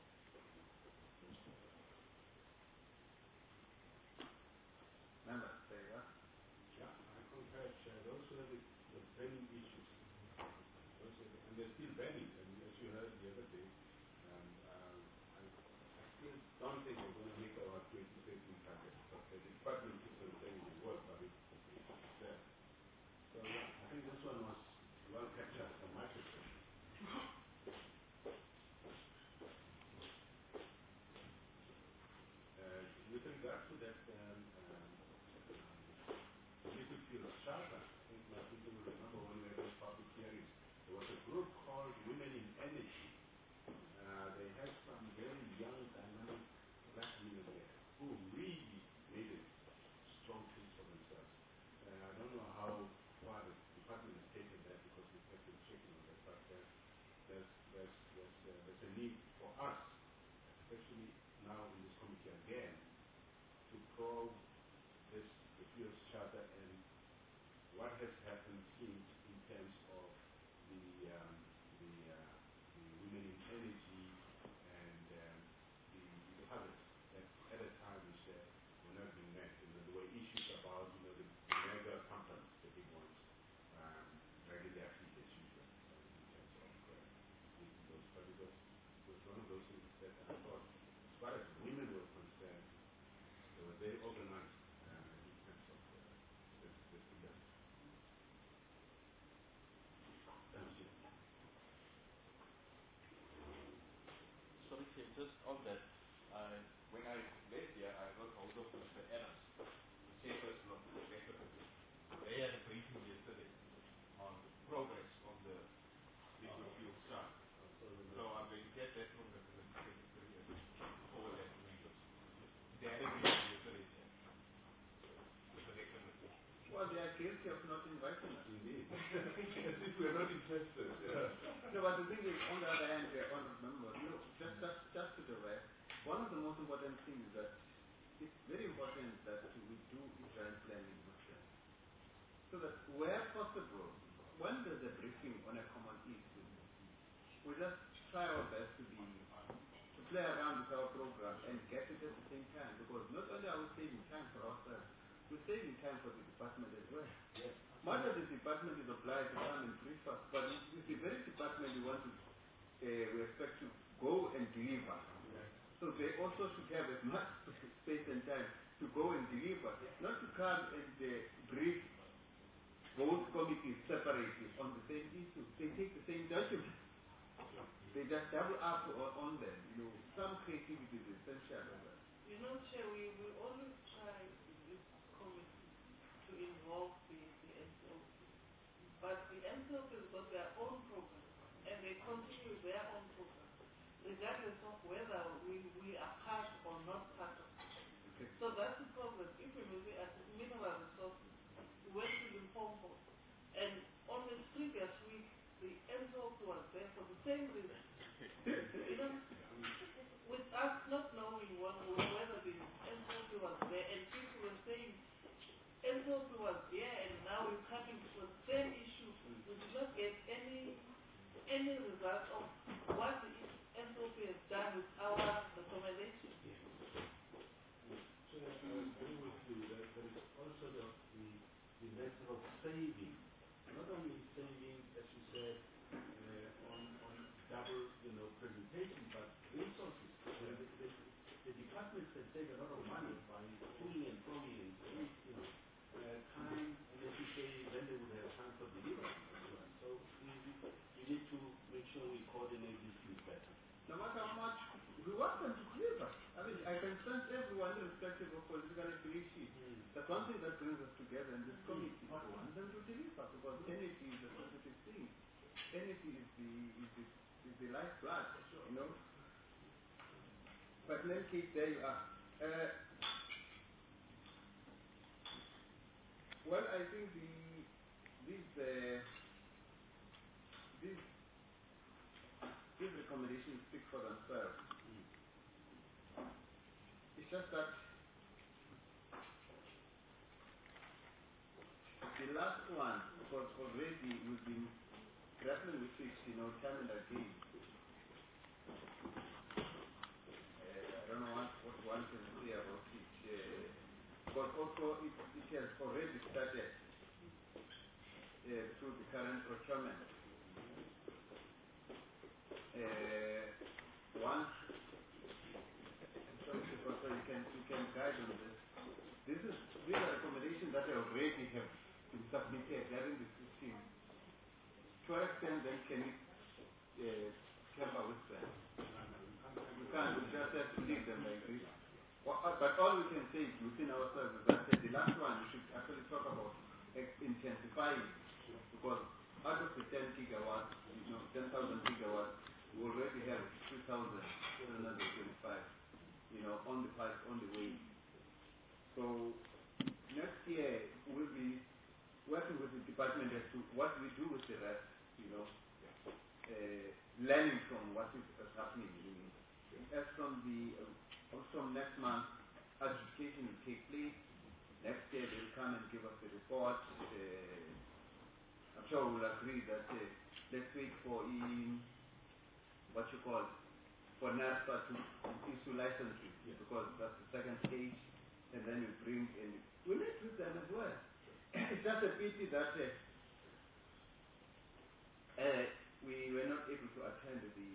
A: Member, there you are.
D: Yeah, I concur, Chair. Those were the burning issues. And they're still burning. And as you heard the other day, I still don't think we're going to make our 2030 target. But the department keeps on saying it will work, but it's there. So yeah, I think this one was well captured from my perspective. With regard to that liquid fuels charter, I think my people will remember when we had those public hearings, there was a group called Women in Energy. They had some very young, dynamic black women there who really made a strong case for themselves. I don't know how far the department has taken that because we've kept on checking on that, but there's a need for us, especially now in this committee again, to probe the fuels charter and what has happened since in terms of the women in energy and the targets that at a time which were not being met. There were issues about the mega companies, the big ones, dragging their feet as usual in terms of meeting those. But it was one of those things that I thought, as far as women were concerned, they were very organized in terms of this industry.
G: Sorry, just on that, when I left here, I got hold of Mr. Adams, the chairperson of the executive. They had a briefing yesterday on progress on the liquid fuel chart. So I'm going to get that from the secretary and forward that to members. They had a briefing yesterday, with the committee.
A: Well, they are guilty of not inviting us.
D: Indeed. As if we are not interested.
A: No, but the thing is, on the other hand, we are all remember, just to the rest, one of the most important things is that it's very important that we do joint planning with them. So that where possible, when there's a briefing on a common issue, we just try our best to play around with our program and get it at the same time, because not only are we saving time for ourselves, we're saving time for the department as well.
D: Yes.
A: Much of the department is obliged to come and brief us, but it's the very department we want to, we expect to go and deliver.
D: Yes.
A: So they also should have as much space and time to go and deliver, not to come and brief both committees separately on the same issue. They take the same document. They just double up on them. Some creativity is essential.
F: Chair, we always try in this committee to involve the NCOP. But the NCOP has got their own program, and they continue their own program, regardless of whether we are part or not part of it.
A: Okay.
F: So that's the problem. Even with the mineral resources, we went to Limpopo, and on the previous week, the NCOP was there for the same reason. With us not knowing whether the NCOP was there, and people were saying NCOP was
D: saving, not only saving, as you said, on double, presentation, but resources. The departments can save a lot of money by pulling and throwing and time, and as you say, then they would have time for delivery as well. So we need to make sure we coordinate these things better.
A: No matter how much we want them to deliver. I mean, I can sense everyone irrespective of political affiliation. That's one thing that brings us together in this committee. I want them to deliver because energy is a positive thing. Energy is the lifeblood, But in any case, there you are. Well, I think these recommendations speak for themselves. It's just that the last one was already, we've been grappling with it, time and again. I don't know what one can say about it. But also it has already started through the current procurement. One, so you can guide on this. These are recommendations that I already have been submitted during the system. To what extent then can we tamper with them? We can't, we just have to leave them like this. But all we can say within ourselves is that the last one we should actually talk about intensifying, because out of the 10 gigawatts, 10,000 gigawatts, we already have 2,725, on the pipe, on the way. So next year we'll be working with the department as to what we do with the rest, learning from what is happening. As from next month, adjudication will take place. Next year they will come and give us a report. I'm sure we'll agree that let's wait for for NASFA to issue licenses, because that's the second stage, and then we bring in. We meet with them as well. It's just a pity that we were not able to attend the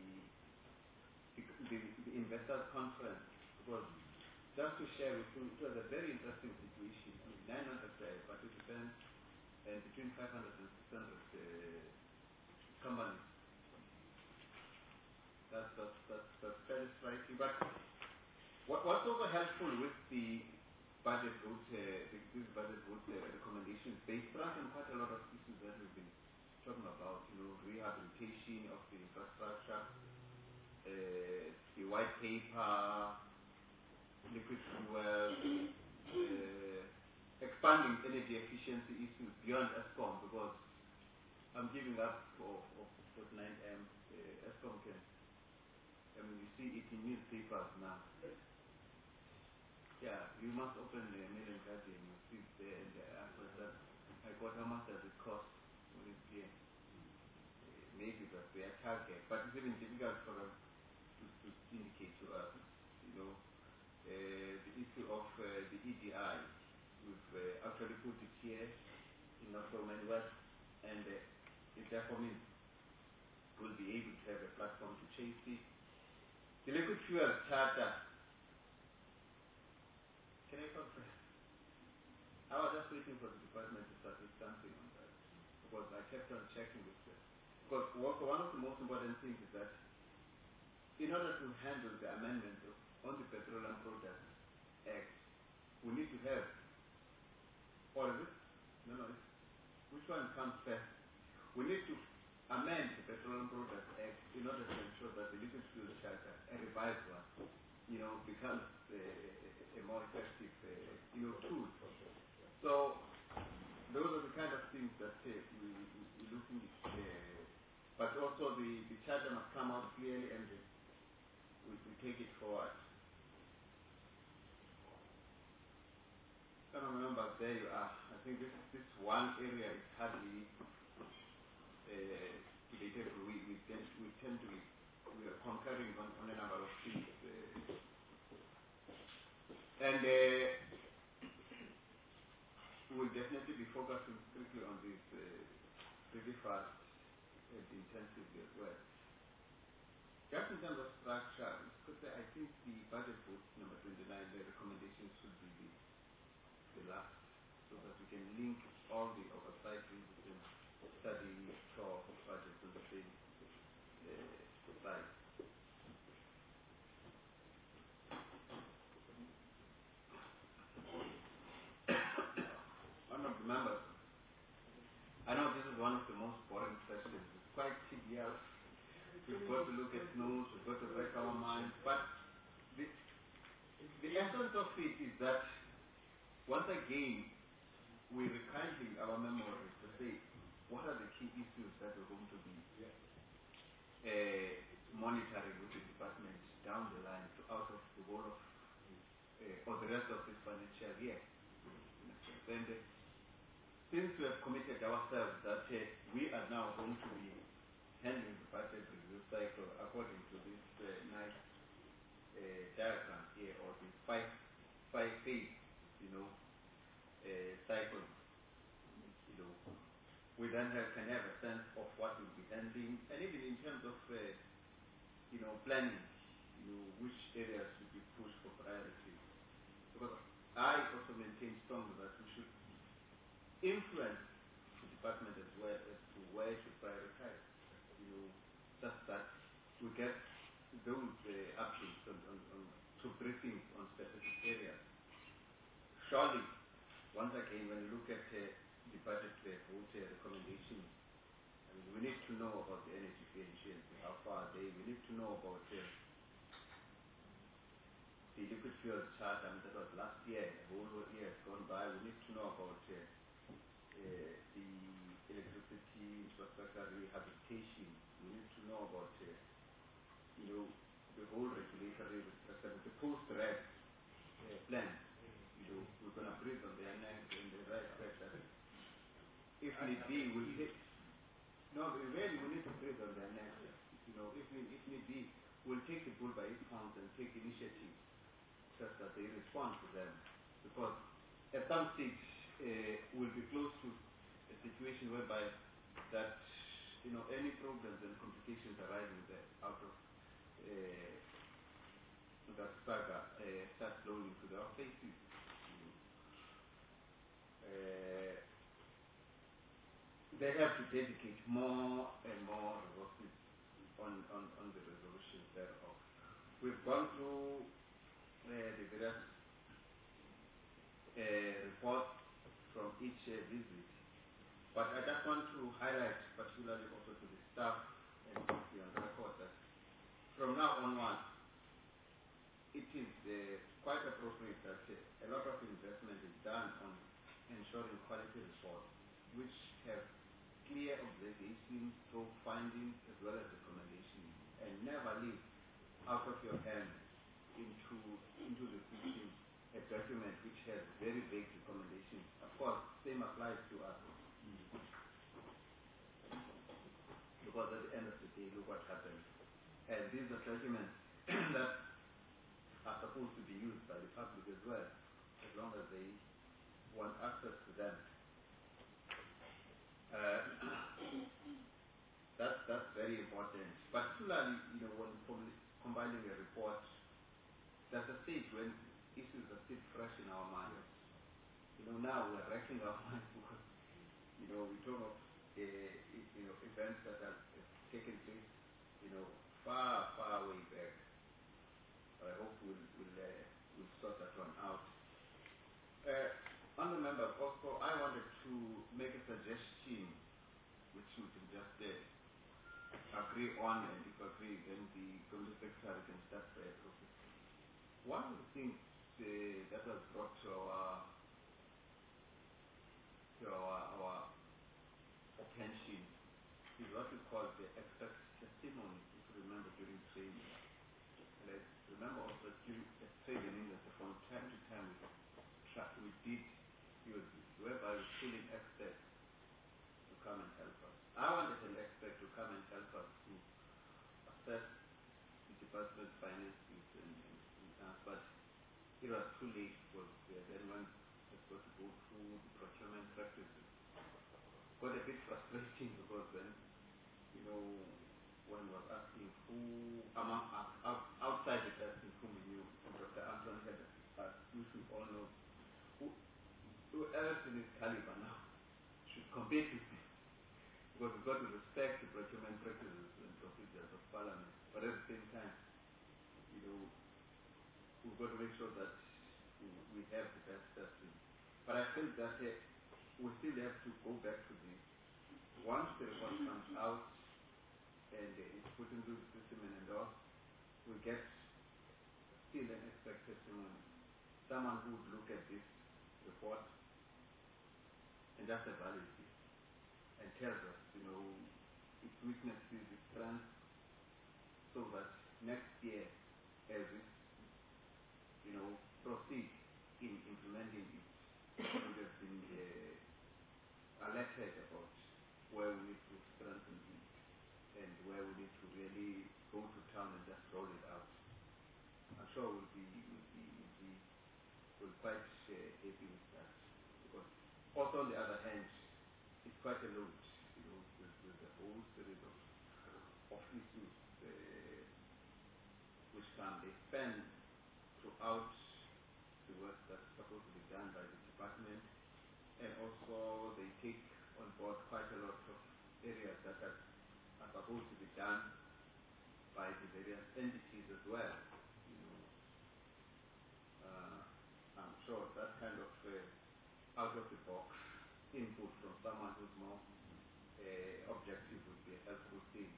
A: investors conference, because just to share with you, it was a very interesting situation. 900 participants and between 500 and 600 companies. That's fairly striking. But what's also helpful with the budget vote, this budget vote recommendations, they strengthen quite a lot of issues that we've been talking about. Rehabilitation of the infrastructure, the white paper, liquid fuel, expanding energy efficiency issues beyond ESCOM, because I'm giving up for 9M. ESCOM can, you see it in newspapers now. Yeah, you must open the Mail and Guardian, you see it there, and the answer that I got, how much does it cost? What is here? Maybe that's their target, but it's even difficult for them to indicate to us, the issue of the EDI. We've actually put it here in Northern and West, and it therefore means we'll be able to have a platform to chase it. The liquid fuel charter. Can I confess? I was just waiting for the department to start with something on that, because I kept on checking with them. Because one of the most important things is that in order to handle the amendment on the Petroleum Products Act, we need to have, or is it? No, which one comes first? We need to amend the Petroleum Products Act in order to ensure that the liquid fuel charter, a revised one, becomes a more effective tool. So those are the kind of things that we're looking at. But also the charter must come out clearly, and we take it forward. I don't remember, there you are. I think this one area is hardly debated. We tend to we are concurring on a number of things. And we'll definitely be focusing strictly on this pretty fast and intensively as well. Just in terms of structure, because I think the budget book number 29, the recommendations should be the last, so that we can link all the oversight reviews and study for budgets on the same side. Honourable members, I know this is one of the most boring sessions. It's quite tedious. We've got to look at notes, we've got to break our minds, but the essence of it is that once again we're recalling our memories to say what are the key issues that we're going to be monitoring with the department down the line out of the whole of or the rest of this financial year. And since we have committed ourselves that we are now going to be handling the budget review cycle according to this nice diagram here, or this five-phase, cycle. We then can have a sense of what we'll be handling, and even in terms of planning, which areas should be pushed for priority. Because I also maintain strongly that we should influence the department as well as to where to prioritize. Just that we get those updates to briefings on specific areas. Surely, once again, when you look at the budget vote recommendations, we need to know about the energy efficiency, how far are they. We need to know about the liquid fuel chart, that was last year, a whole year has gone by. We need to know about the electricity infrastructure rehabilitation. We need to know about the whole regulatory, the post-REG plan. We're going to breathe on the annex in the right sector. If need be, we'll take. No, really, we need to breathe on the annex. If need be, we'll take the bull by its horns and take initiative, just that they respond to them. Because at some stage, we'll be close to a situation whereby that any problems and complications arising out of that saga start flowing into our faces. They have to dedicate more and more resources on the resolution thereof. We've gone through the various reports from each visit, but I just want to highlight particularly also to the staff and be on record that from now onward, it is quite appropriate that a lot of investment is done on ensuring quality reports which have clear observations, through findings as well as recommendations, and never leave out of your hand into the system a document which has very vague recommendations. Of course, same applies to us. Because at the end of the day, look what happens. And these are documents that are supposed to be used by the public as well, as long as they want access to them. That's very important. Particularly, when combining a report, there's a stage when issues are still fresh in our minds. Now we're racking our minds because, we talk of, events that have taken place, far, far way back. But I hope we'll sort that one out. On the members, also, I wanted to make a suggestion which we can just agree on, and if agree, then the Community Secretary can start the process. One of the things that was brought to our attention is what we call the expert testimony, if you remember during training. And I remember also during training that from time to time we did use this, whereby we pull in experts to come and help us. I wanted an expert to come and help us to assess the department's finances and but it was too late because then when has got to go through the procurement practices. Got a bit frustrating because then, one was asking who among us, outside the person whom we knew, Dr. Anton had asked, we should all know who else in his caliber now should compete with me. Because we've got to respect the procurement practices and procedures of Parliament. But at the same time, we've got to make sure that we have the best person. But I think that we still have to go back to this. Once the report comes out and it's put into the system and endorsed, we get still an expert testimony. Someone who would look at this report and just evaluate it and tells us, its weaknesses, its strengths, so that next year, as it, proceed in implementing it, we would have been alerted about where we need to strengthen it and where we need to really go to town and just roll it out. I'm sure we'll quite happy with that. Because also on the other hand, it's quite a load. There's a whole series of issues which come. They span throughout the work that's supposed to be done by the department, and also they take on board quite a lot of areas that are supposed to be done by the various entities as well. I'm sure that kind of out of the box input from someone who's more objective would be a helpful thing.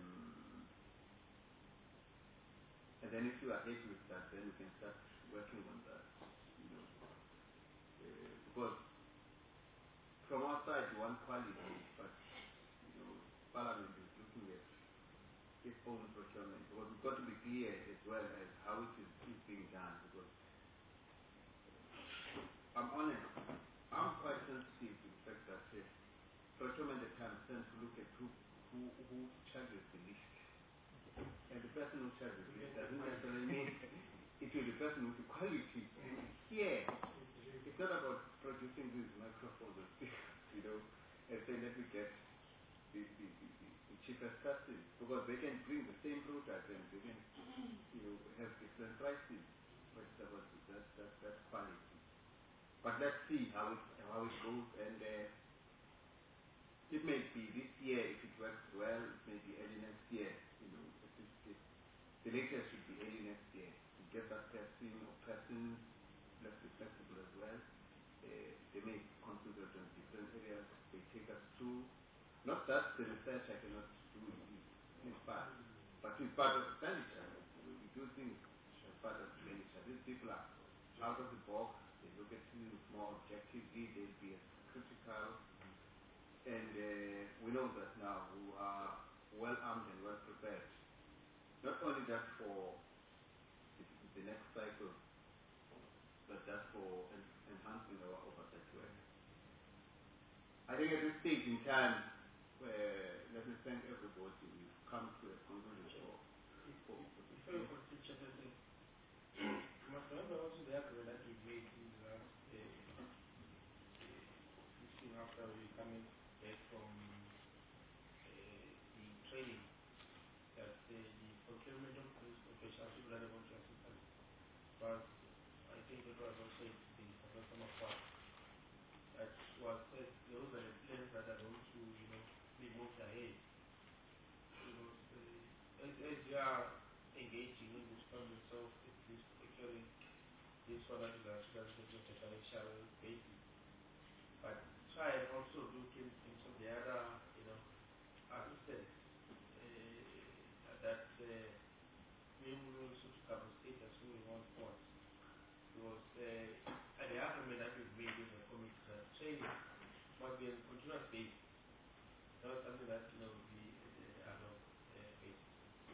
A: And then if you are happy with that, then we can start working on that. Because from our side we want quality, but Parliament is looking at its own procurement. Because we've got to be clear as well as how it is being done. Because I'm honest, I'm quite sensitive to the fact that procurement at times tends to look at who charges the least. And the person who charges the least doesn't necessarily mean it will be the person with the quality. Here, it's not about producing these microphones or speakers, and say, let me get the cheapest person, because they can bring the same product and they can, have different prices. But it's about that quality. But let's see how it goes, and it may be this year if it works well. It may be early next year. The latest should be early next year to get that person or persons, let's be flexible as well. They may concentrate on different areas. They take us through. Not that the research I cannot do in part, but it's part of expenditure. We do things as part of expenditure. These people are out of the box. They look at things more objectively. They'll be as critical. And we know that now we are well armed and well prepared. Not only just for the next cycle, but just for enhancing our oversight work. I think at this stage in time, let me thank everybody. We've come to a conclusion for
C: Before you complete chapter 3, you must remember also the agreement that we made in the last meeting after we coming back from the training, that the procurement of those professionals who are relevant to assistance was, I think that was also the some of what that was said. Those are the plans that are going to, be moved ahead. As you are engaging in this problem itself, at least procuring this one that is a financial basis. But try and also look in terms of the other, assistance that we will also to cover status who we want for. Because the argument that we've made in the committee that training must be on a continuous basis. Not something that will be ad hoc basis.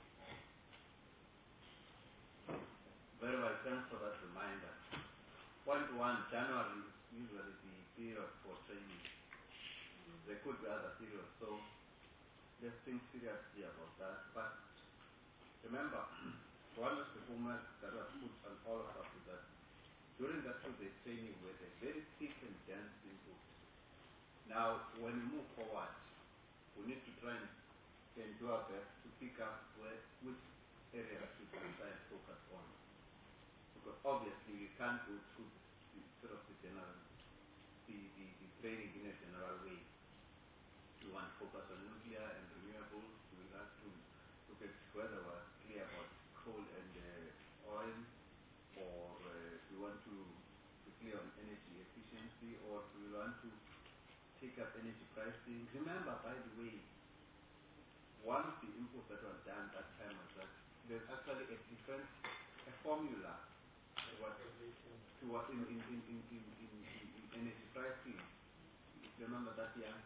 A: Very well, thanks for that reminder. Point one, January is usually the period for training. There could be other periods, so let's think seriously about that. But remember, one of the homework that was put on all of us is that during that 2 days training we had a very thick and dense input. Now, when we move forward, we need to try and do our best to pick up which areas we can try and focus on. Because obviously we can't go through the sort of the general, the training in a general way. We want to focus on nuclear and renewables. We have to look at whether we're clear about coal and oil, or we want to be clear on energy efficiency, or we want to take up energy pricing. Remember, by the way, one of the inputs that was done that time was that there's actually a formula to what in energy pricing. Remember that young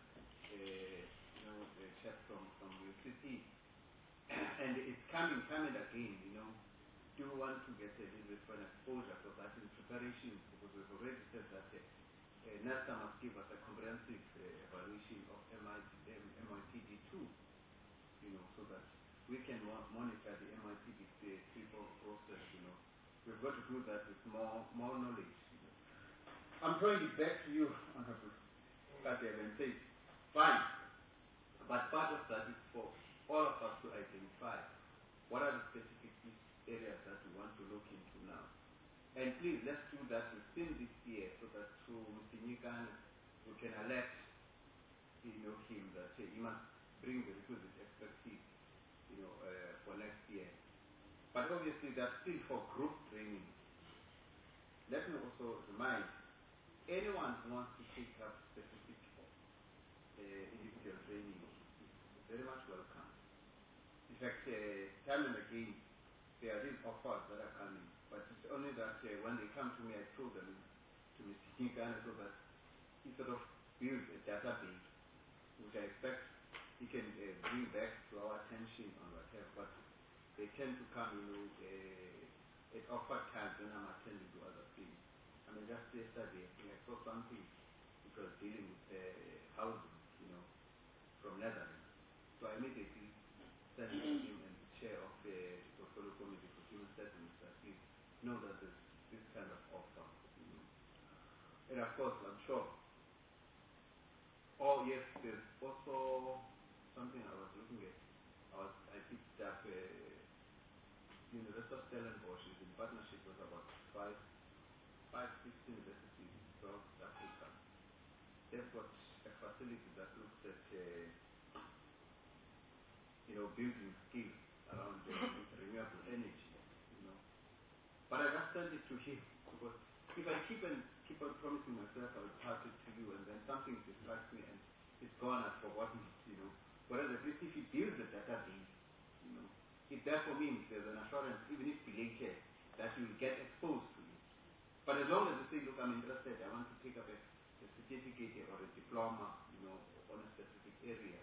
A: chap from UCT, and it's coming again. Do you want to get a little bit for an exposure for that in preparation? Because we've already said that NASA must give us a comprehensive evaluation of MIPD2, so that we can monitor the MIPD3 process. We've got to do that with more knowledge. I'm throwing it back to you, Honorable Kadev, and say, fine, but part of that is for all of us to identify what are the specific areas that we want to look into now. And please, let's do that within this year, so that through Mr. Nikan, we can alert him that he must bring the requisite expertise for next year. But obviously that's still for group training. Let me also remind anyone who wants to take up specific individual training is very much welcome. In fact, time and again, there are these offers that are coming, but it's only that when they come to me, I throw them to Mr. Nikan, so that he sort of builds a database, which I expect he can bring back to our attention on whatever, but they tend to come, at offered times when I'm attending to other things. I mean, just yesterday, I saw something which was dealing with housing, from Netherlands. So I immediately sent him and the chair of the portfolio committee for human settlements that please know that there's this kind of offer. And of course, I'm sure. Oh yes, there's also something I was looking at. I picked up University of Stellenbosch is in partnership with about 5-6 universities throughout Africa. They've got a facility that looks at building skills around renewable energy. But I just sent it to him, because if I keep on promising myself I will pass it to you, and then something distracts me and it's gone, I've forgotten it, Whereas at least if he builds a database, it therefore means there's an assurance, even if belated, that you will get exposed to it. But as long as you say, look, I'm interested, I want to take up a certificate or a diploma, on a specific area,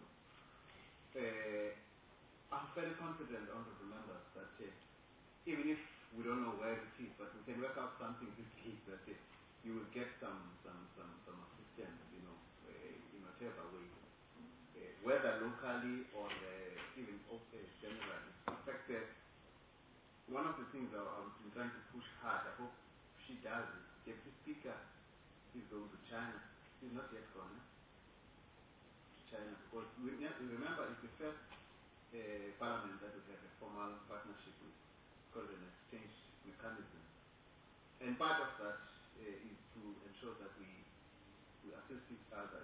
A: I'm very confident, honorable members, that even if we don't know where it is, but we can work out something this case that you will get some assistance, in whatever way, whether locally or even generally. In fact, one of the things I've been trying to push hard, I hope she does it. Deputy Speaker is going to China. He's not yet gone to China, because we remember it's the first parliament that we have a formal partnership with, called an exchange mechanism. And part of that is to ensure that we assist each other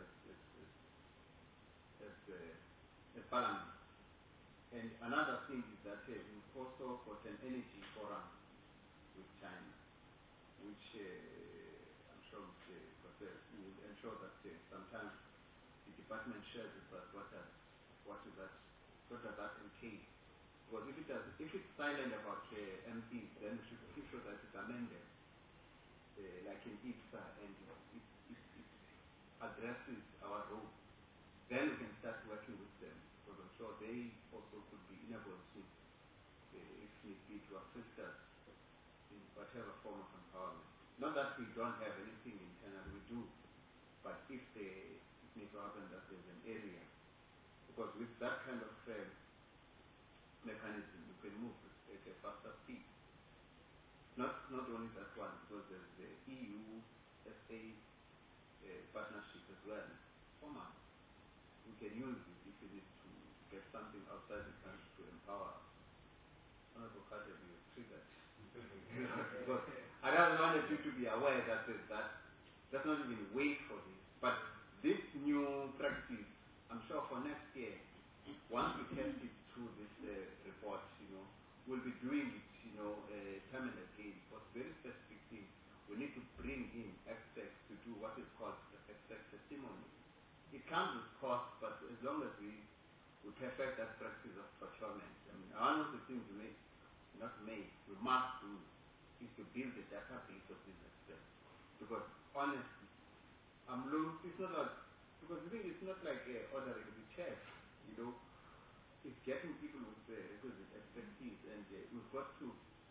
A: as parliament. And another thing is that we've also got an energy forum with China, which I'm sure will ensure that sometimes the department shares with us what does that entail. Because if it's silent about MPs, then we should make sure that it's amended, like in IPSA, and it addresses our role. Then we can start working with them, because I'm sure they also could be enabled to, if need be, to assist us in whatever form of empowerment. Not that we don't have anything internal, we do, but if it needs to happen that there's an area, because with that kind of mechanism, you can move at a faster speed. Not only that one, because there's the EU, SA partnership as well. Formal. We can use it if we need to get something outside the country to empower. Honorable Carter, you triggered. Because I just wanted you to be aware that that's not even wait for this. But this new practice, I'm sure for next year, once we test it through this report, we'll be doing it, time and again. For very specific things, we need to bring in experts to do what is called expert testimony. It comes with cost, but as long as we perfect that practice of procurement, one of the things we must do is to build a database of these experts. Because honestly, it's not like, because the thing is not like ordering the chef, it's getting people with the requisite expertise, and we've got to,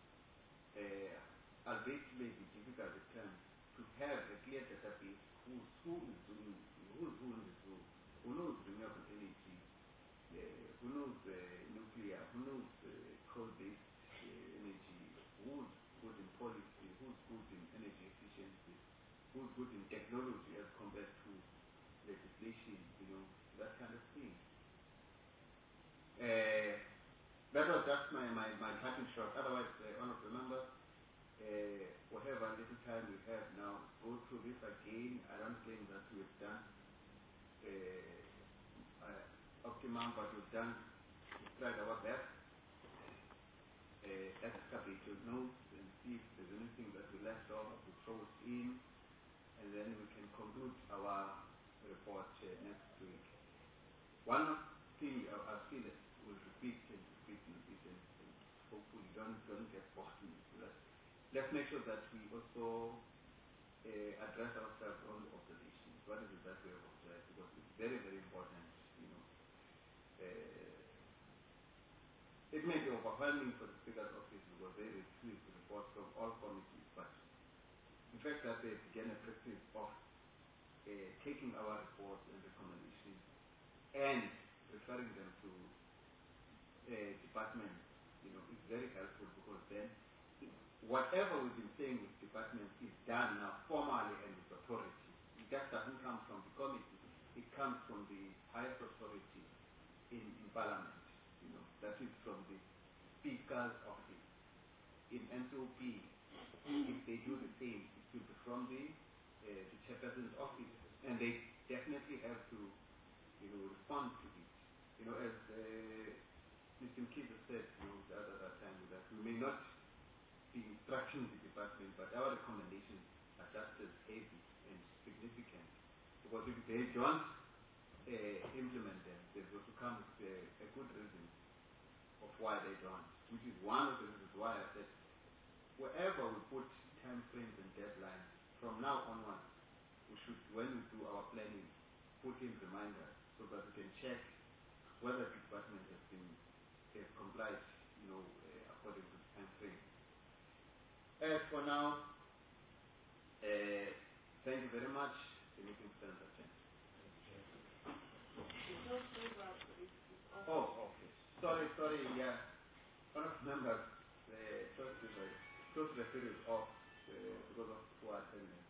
A: albeit maybe difficult at times, to have a clear database who is doing, who in this room, who knows renewable energy, who knows nuclear, who knows coal-based energy, who's good in policy, who's good in energy efficiency, who's good in technology as compared to legislation, that kind of thing. That was just my parting shot. Otherwise, honorable members, whatever little time we have now, go through this again. I don't think that we've done optimum, but we've tried our best. Excavate your notes and see if there's anything that we left off, we throw it in, and then we can conclude our report next week. One thing I feel that we'll repeat and hopefully don't get bored in this. Let's make sure that we also address ourselves on the observations. What is it that we have observed? Because it's very, very important, It may be overwhelming for the Speaker's office because they receive reports from all committees, but the fact that they began a practice of taking our reports and recommendations and referring them to departments, is very helpful, because then whatever we've been saying with departments is done now formally and with authority. It just doesn't come from the committee. It comes from the highest authority in Parliament. That is from the Speaker's office. In NCOP, if they do the same, it will be from the Chairperson's office, and they definitely have to, respond to it. As Mr. Mkiza said, the other time, that we may not be instructing the department, but our recommendations are just as heavy and significant, because if they don't implement them, they've got to come with a good reason of why they don't, which is one of the reasons why I said, wherever we put time frames and deadlines, from now onwards, we should, when we do our planning, put in reminders so that we can check whether the department has complied, according to the time frame. As for now, thank you very much. The meeting stands adjourned. Oh, okay. Sorry, yeah. One of the members, the first referee is off because of poor attendance.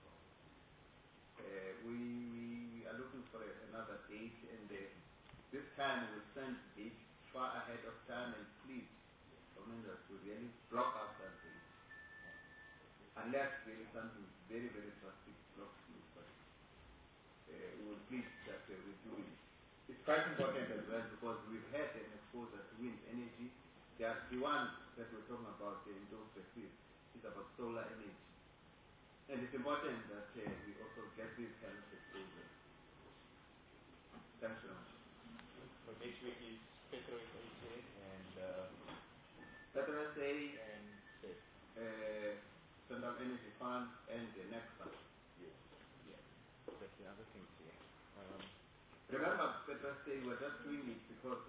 A: We are looking for another date, and this time we'll send dates far ahead of time, and please, members, to really block up that date. Unless there is something very, very drastic blocks you, but we will please that we do it. It's quite important as well, because we've had an exposure to wind energy. The one that we're talking about in those perspectives is about solar energy. And it's important that we also get this kind of exposure. Thanks very much.
G: So next week is Petro SA and
A: Petro SA
G: and
A: Central Energy Fund and the next fund.
G: Yes. That's the other thing here.
A: Remember, Petro SA, we're just doing it because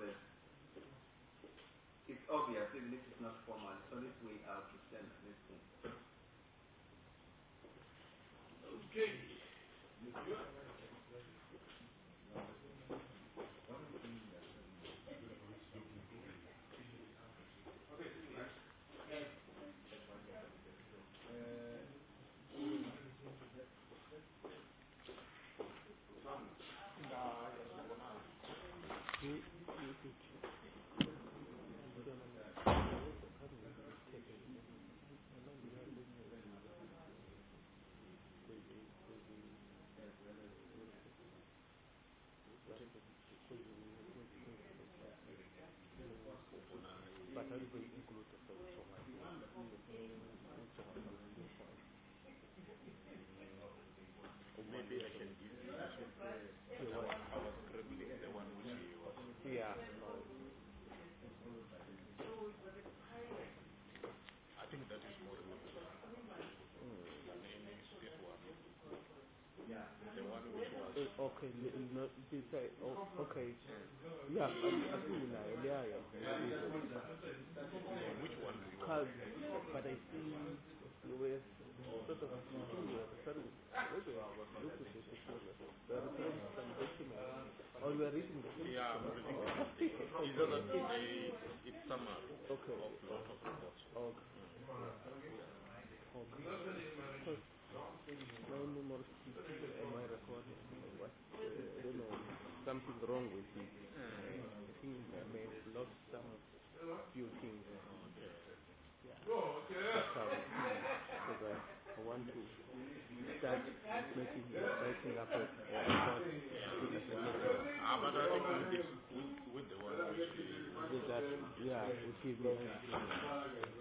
A: it's obvious, even if it's not formal, it's on its way out to send this thing.
G: Okay.
B: Maybe I can give you this one. I was scribbling the one which he was.
H: Yeah.
B: I think that is more remarkable than any this one. The one which was.
H: Okay, no, this okay. Yeah, I think yeah.
B: Which one do you want?
H: But I see you were sort of or you are reading the
B: yeah, I'm reading it's summary
H: okay.
B: of lot of reports.
H: Okay. No more am I recording? What? I don't know. Something wrong with it. I think I may have lost some few things. Because I want to start writing up a report.
B: But I think with the one which
H: with that, yeah, which is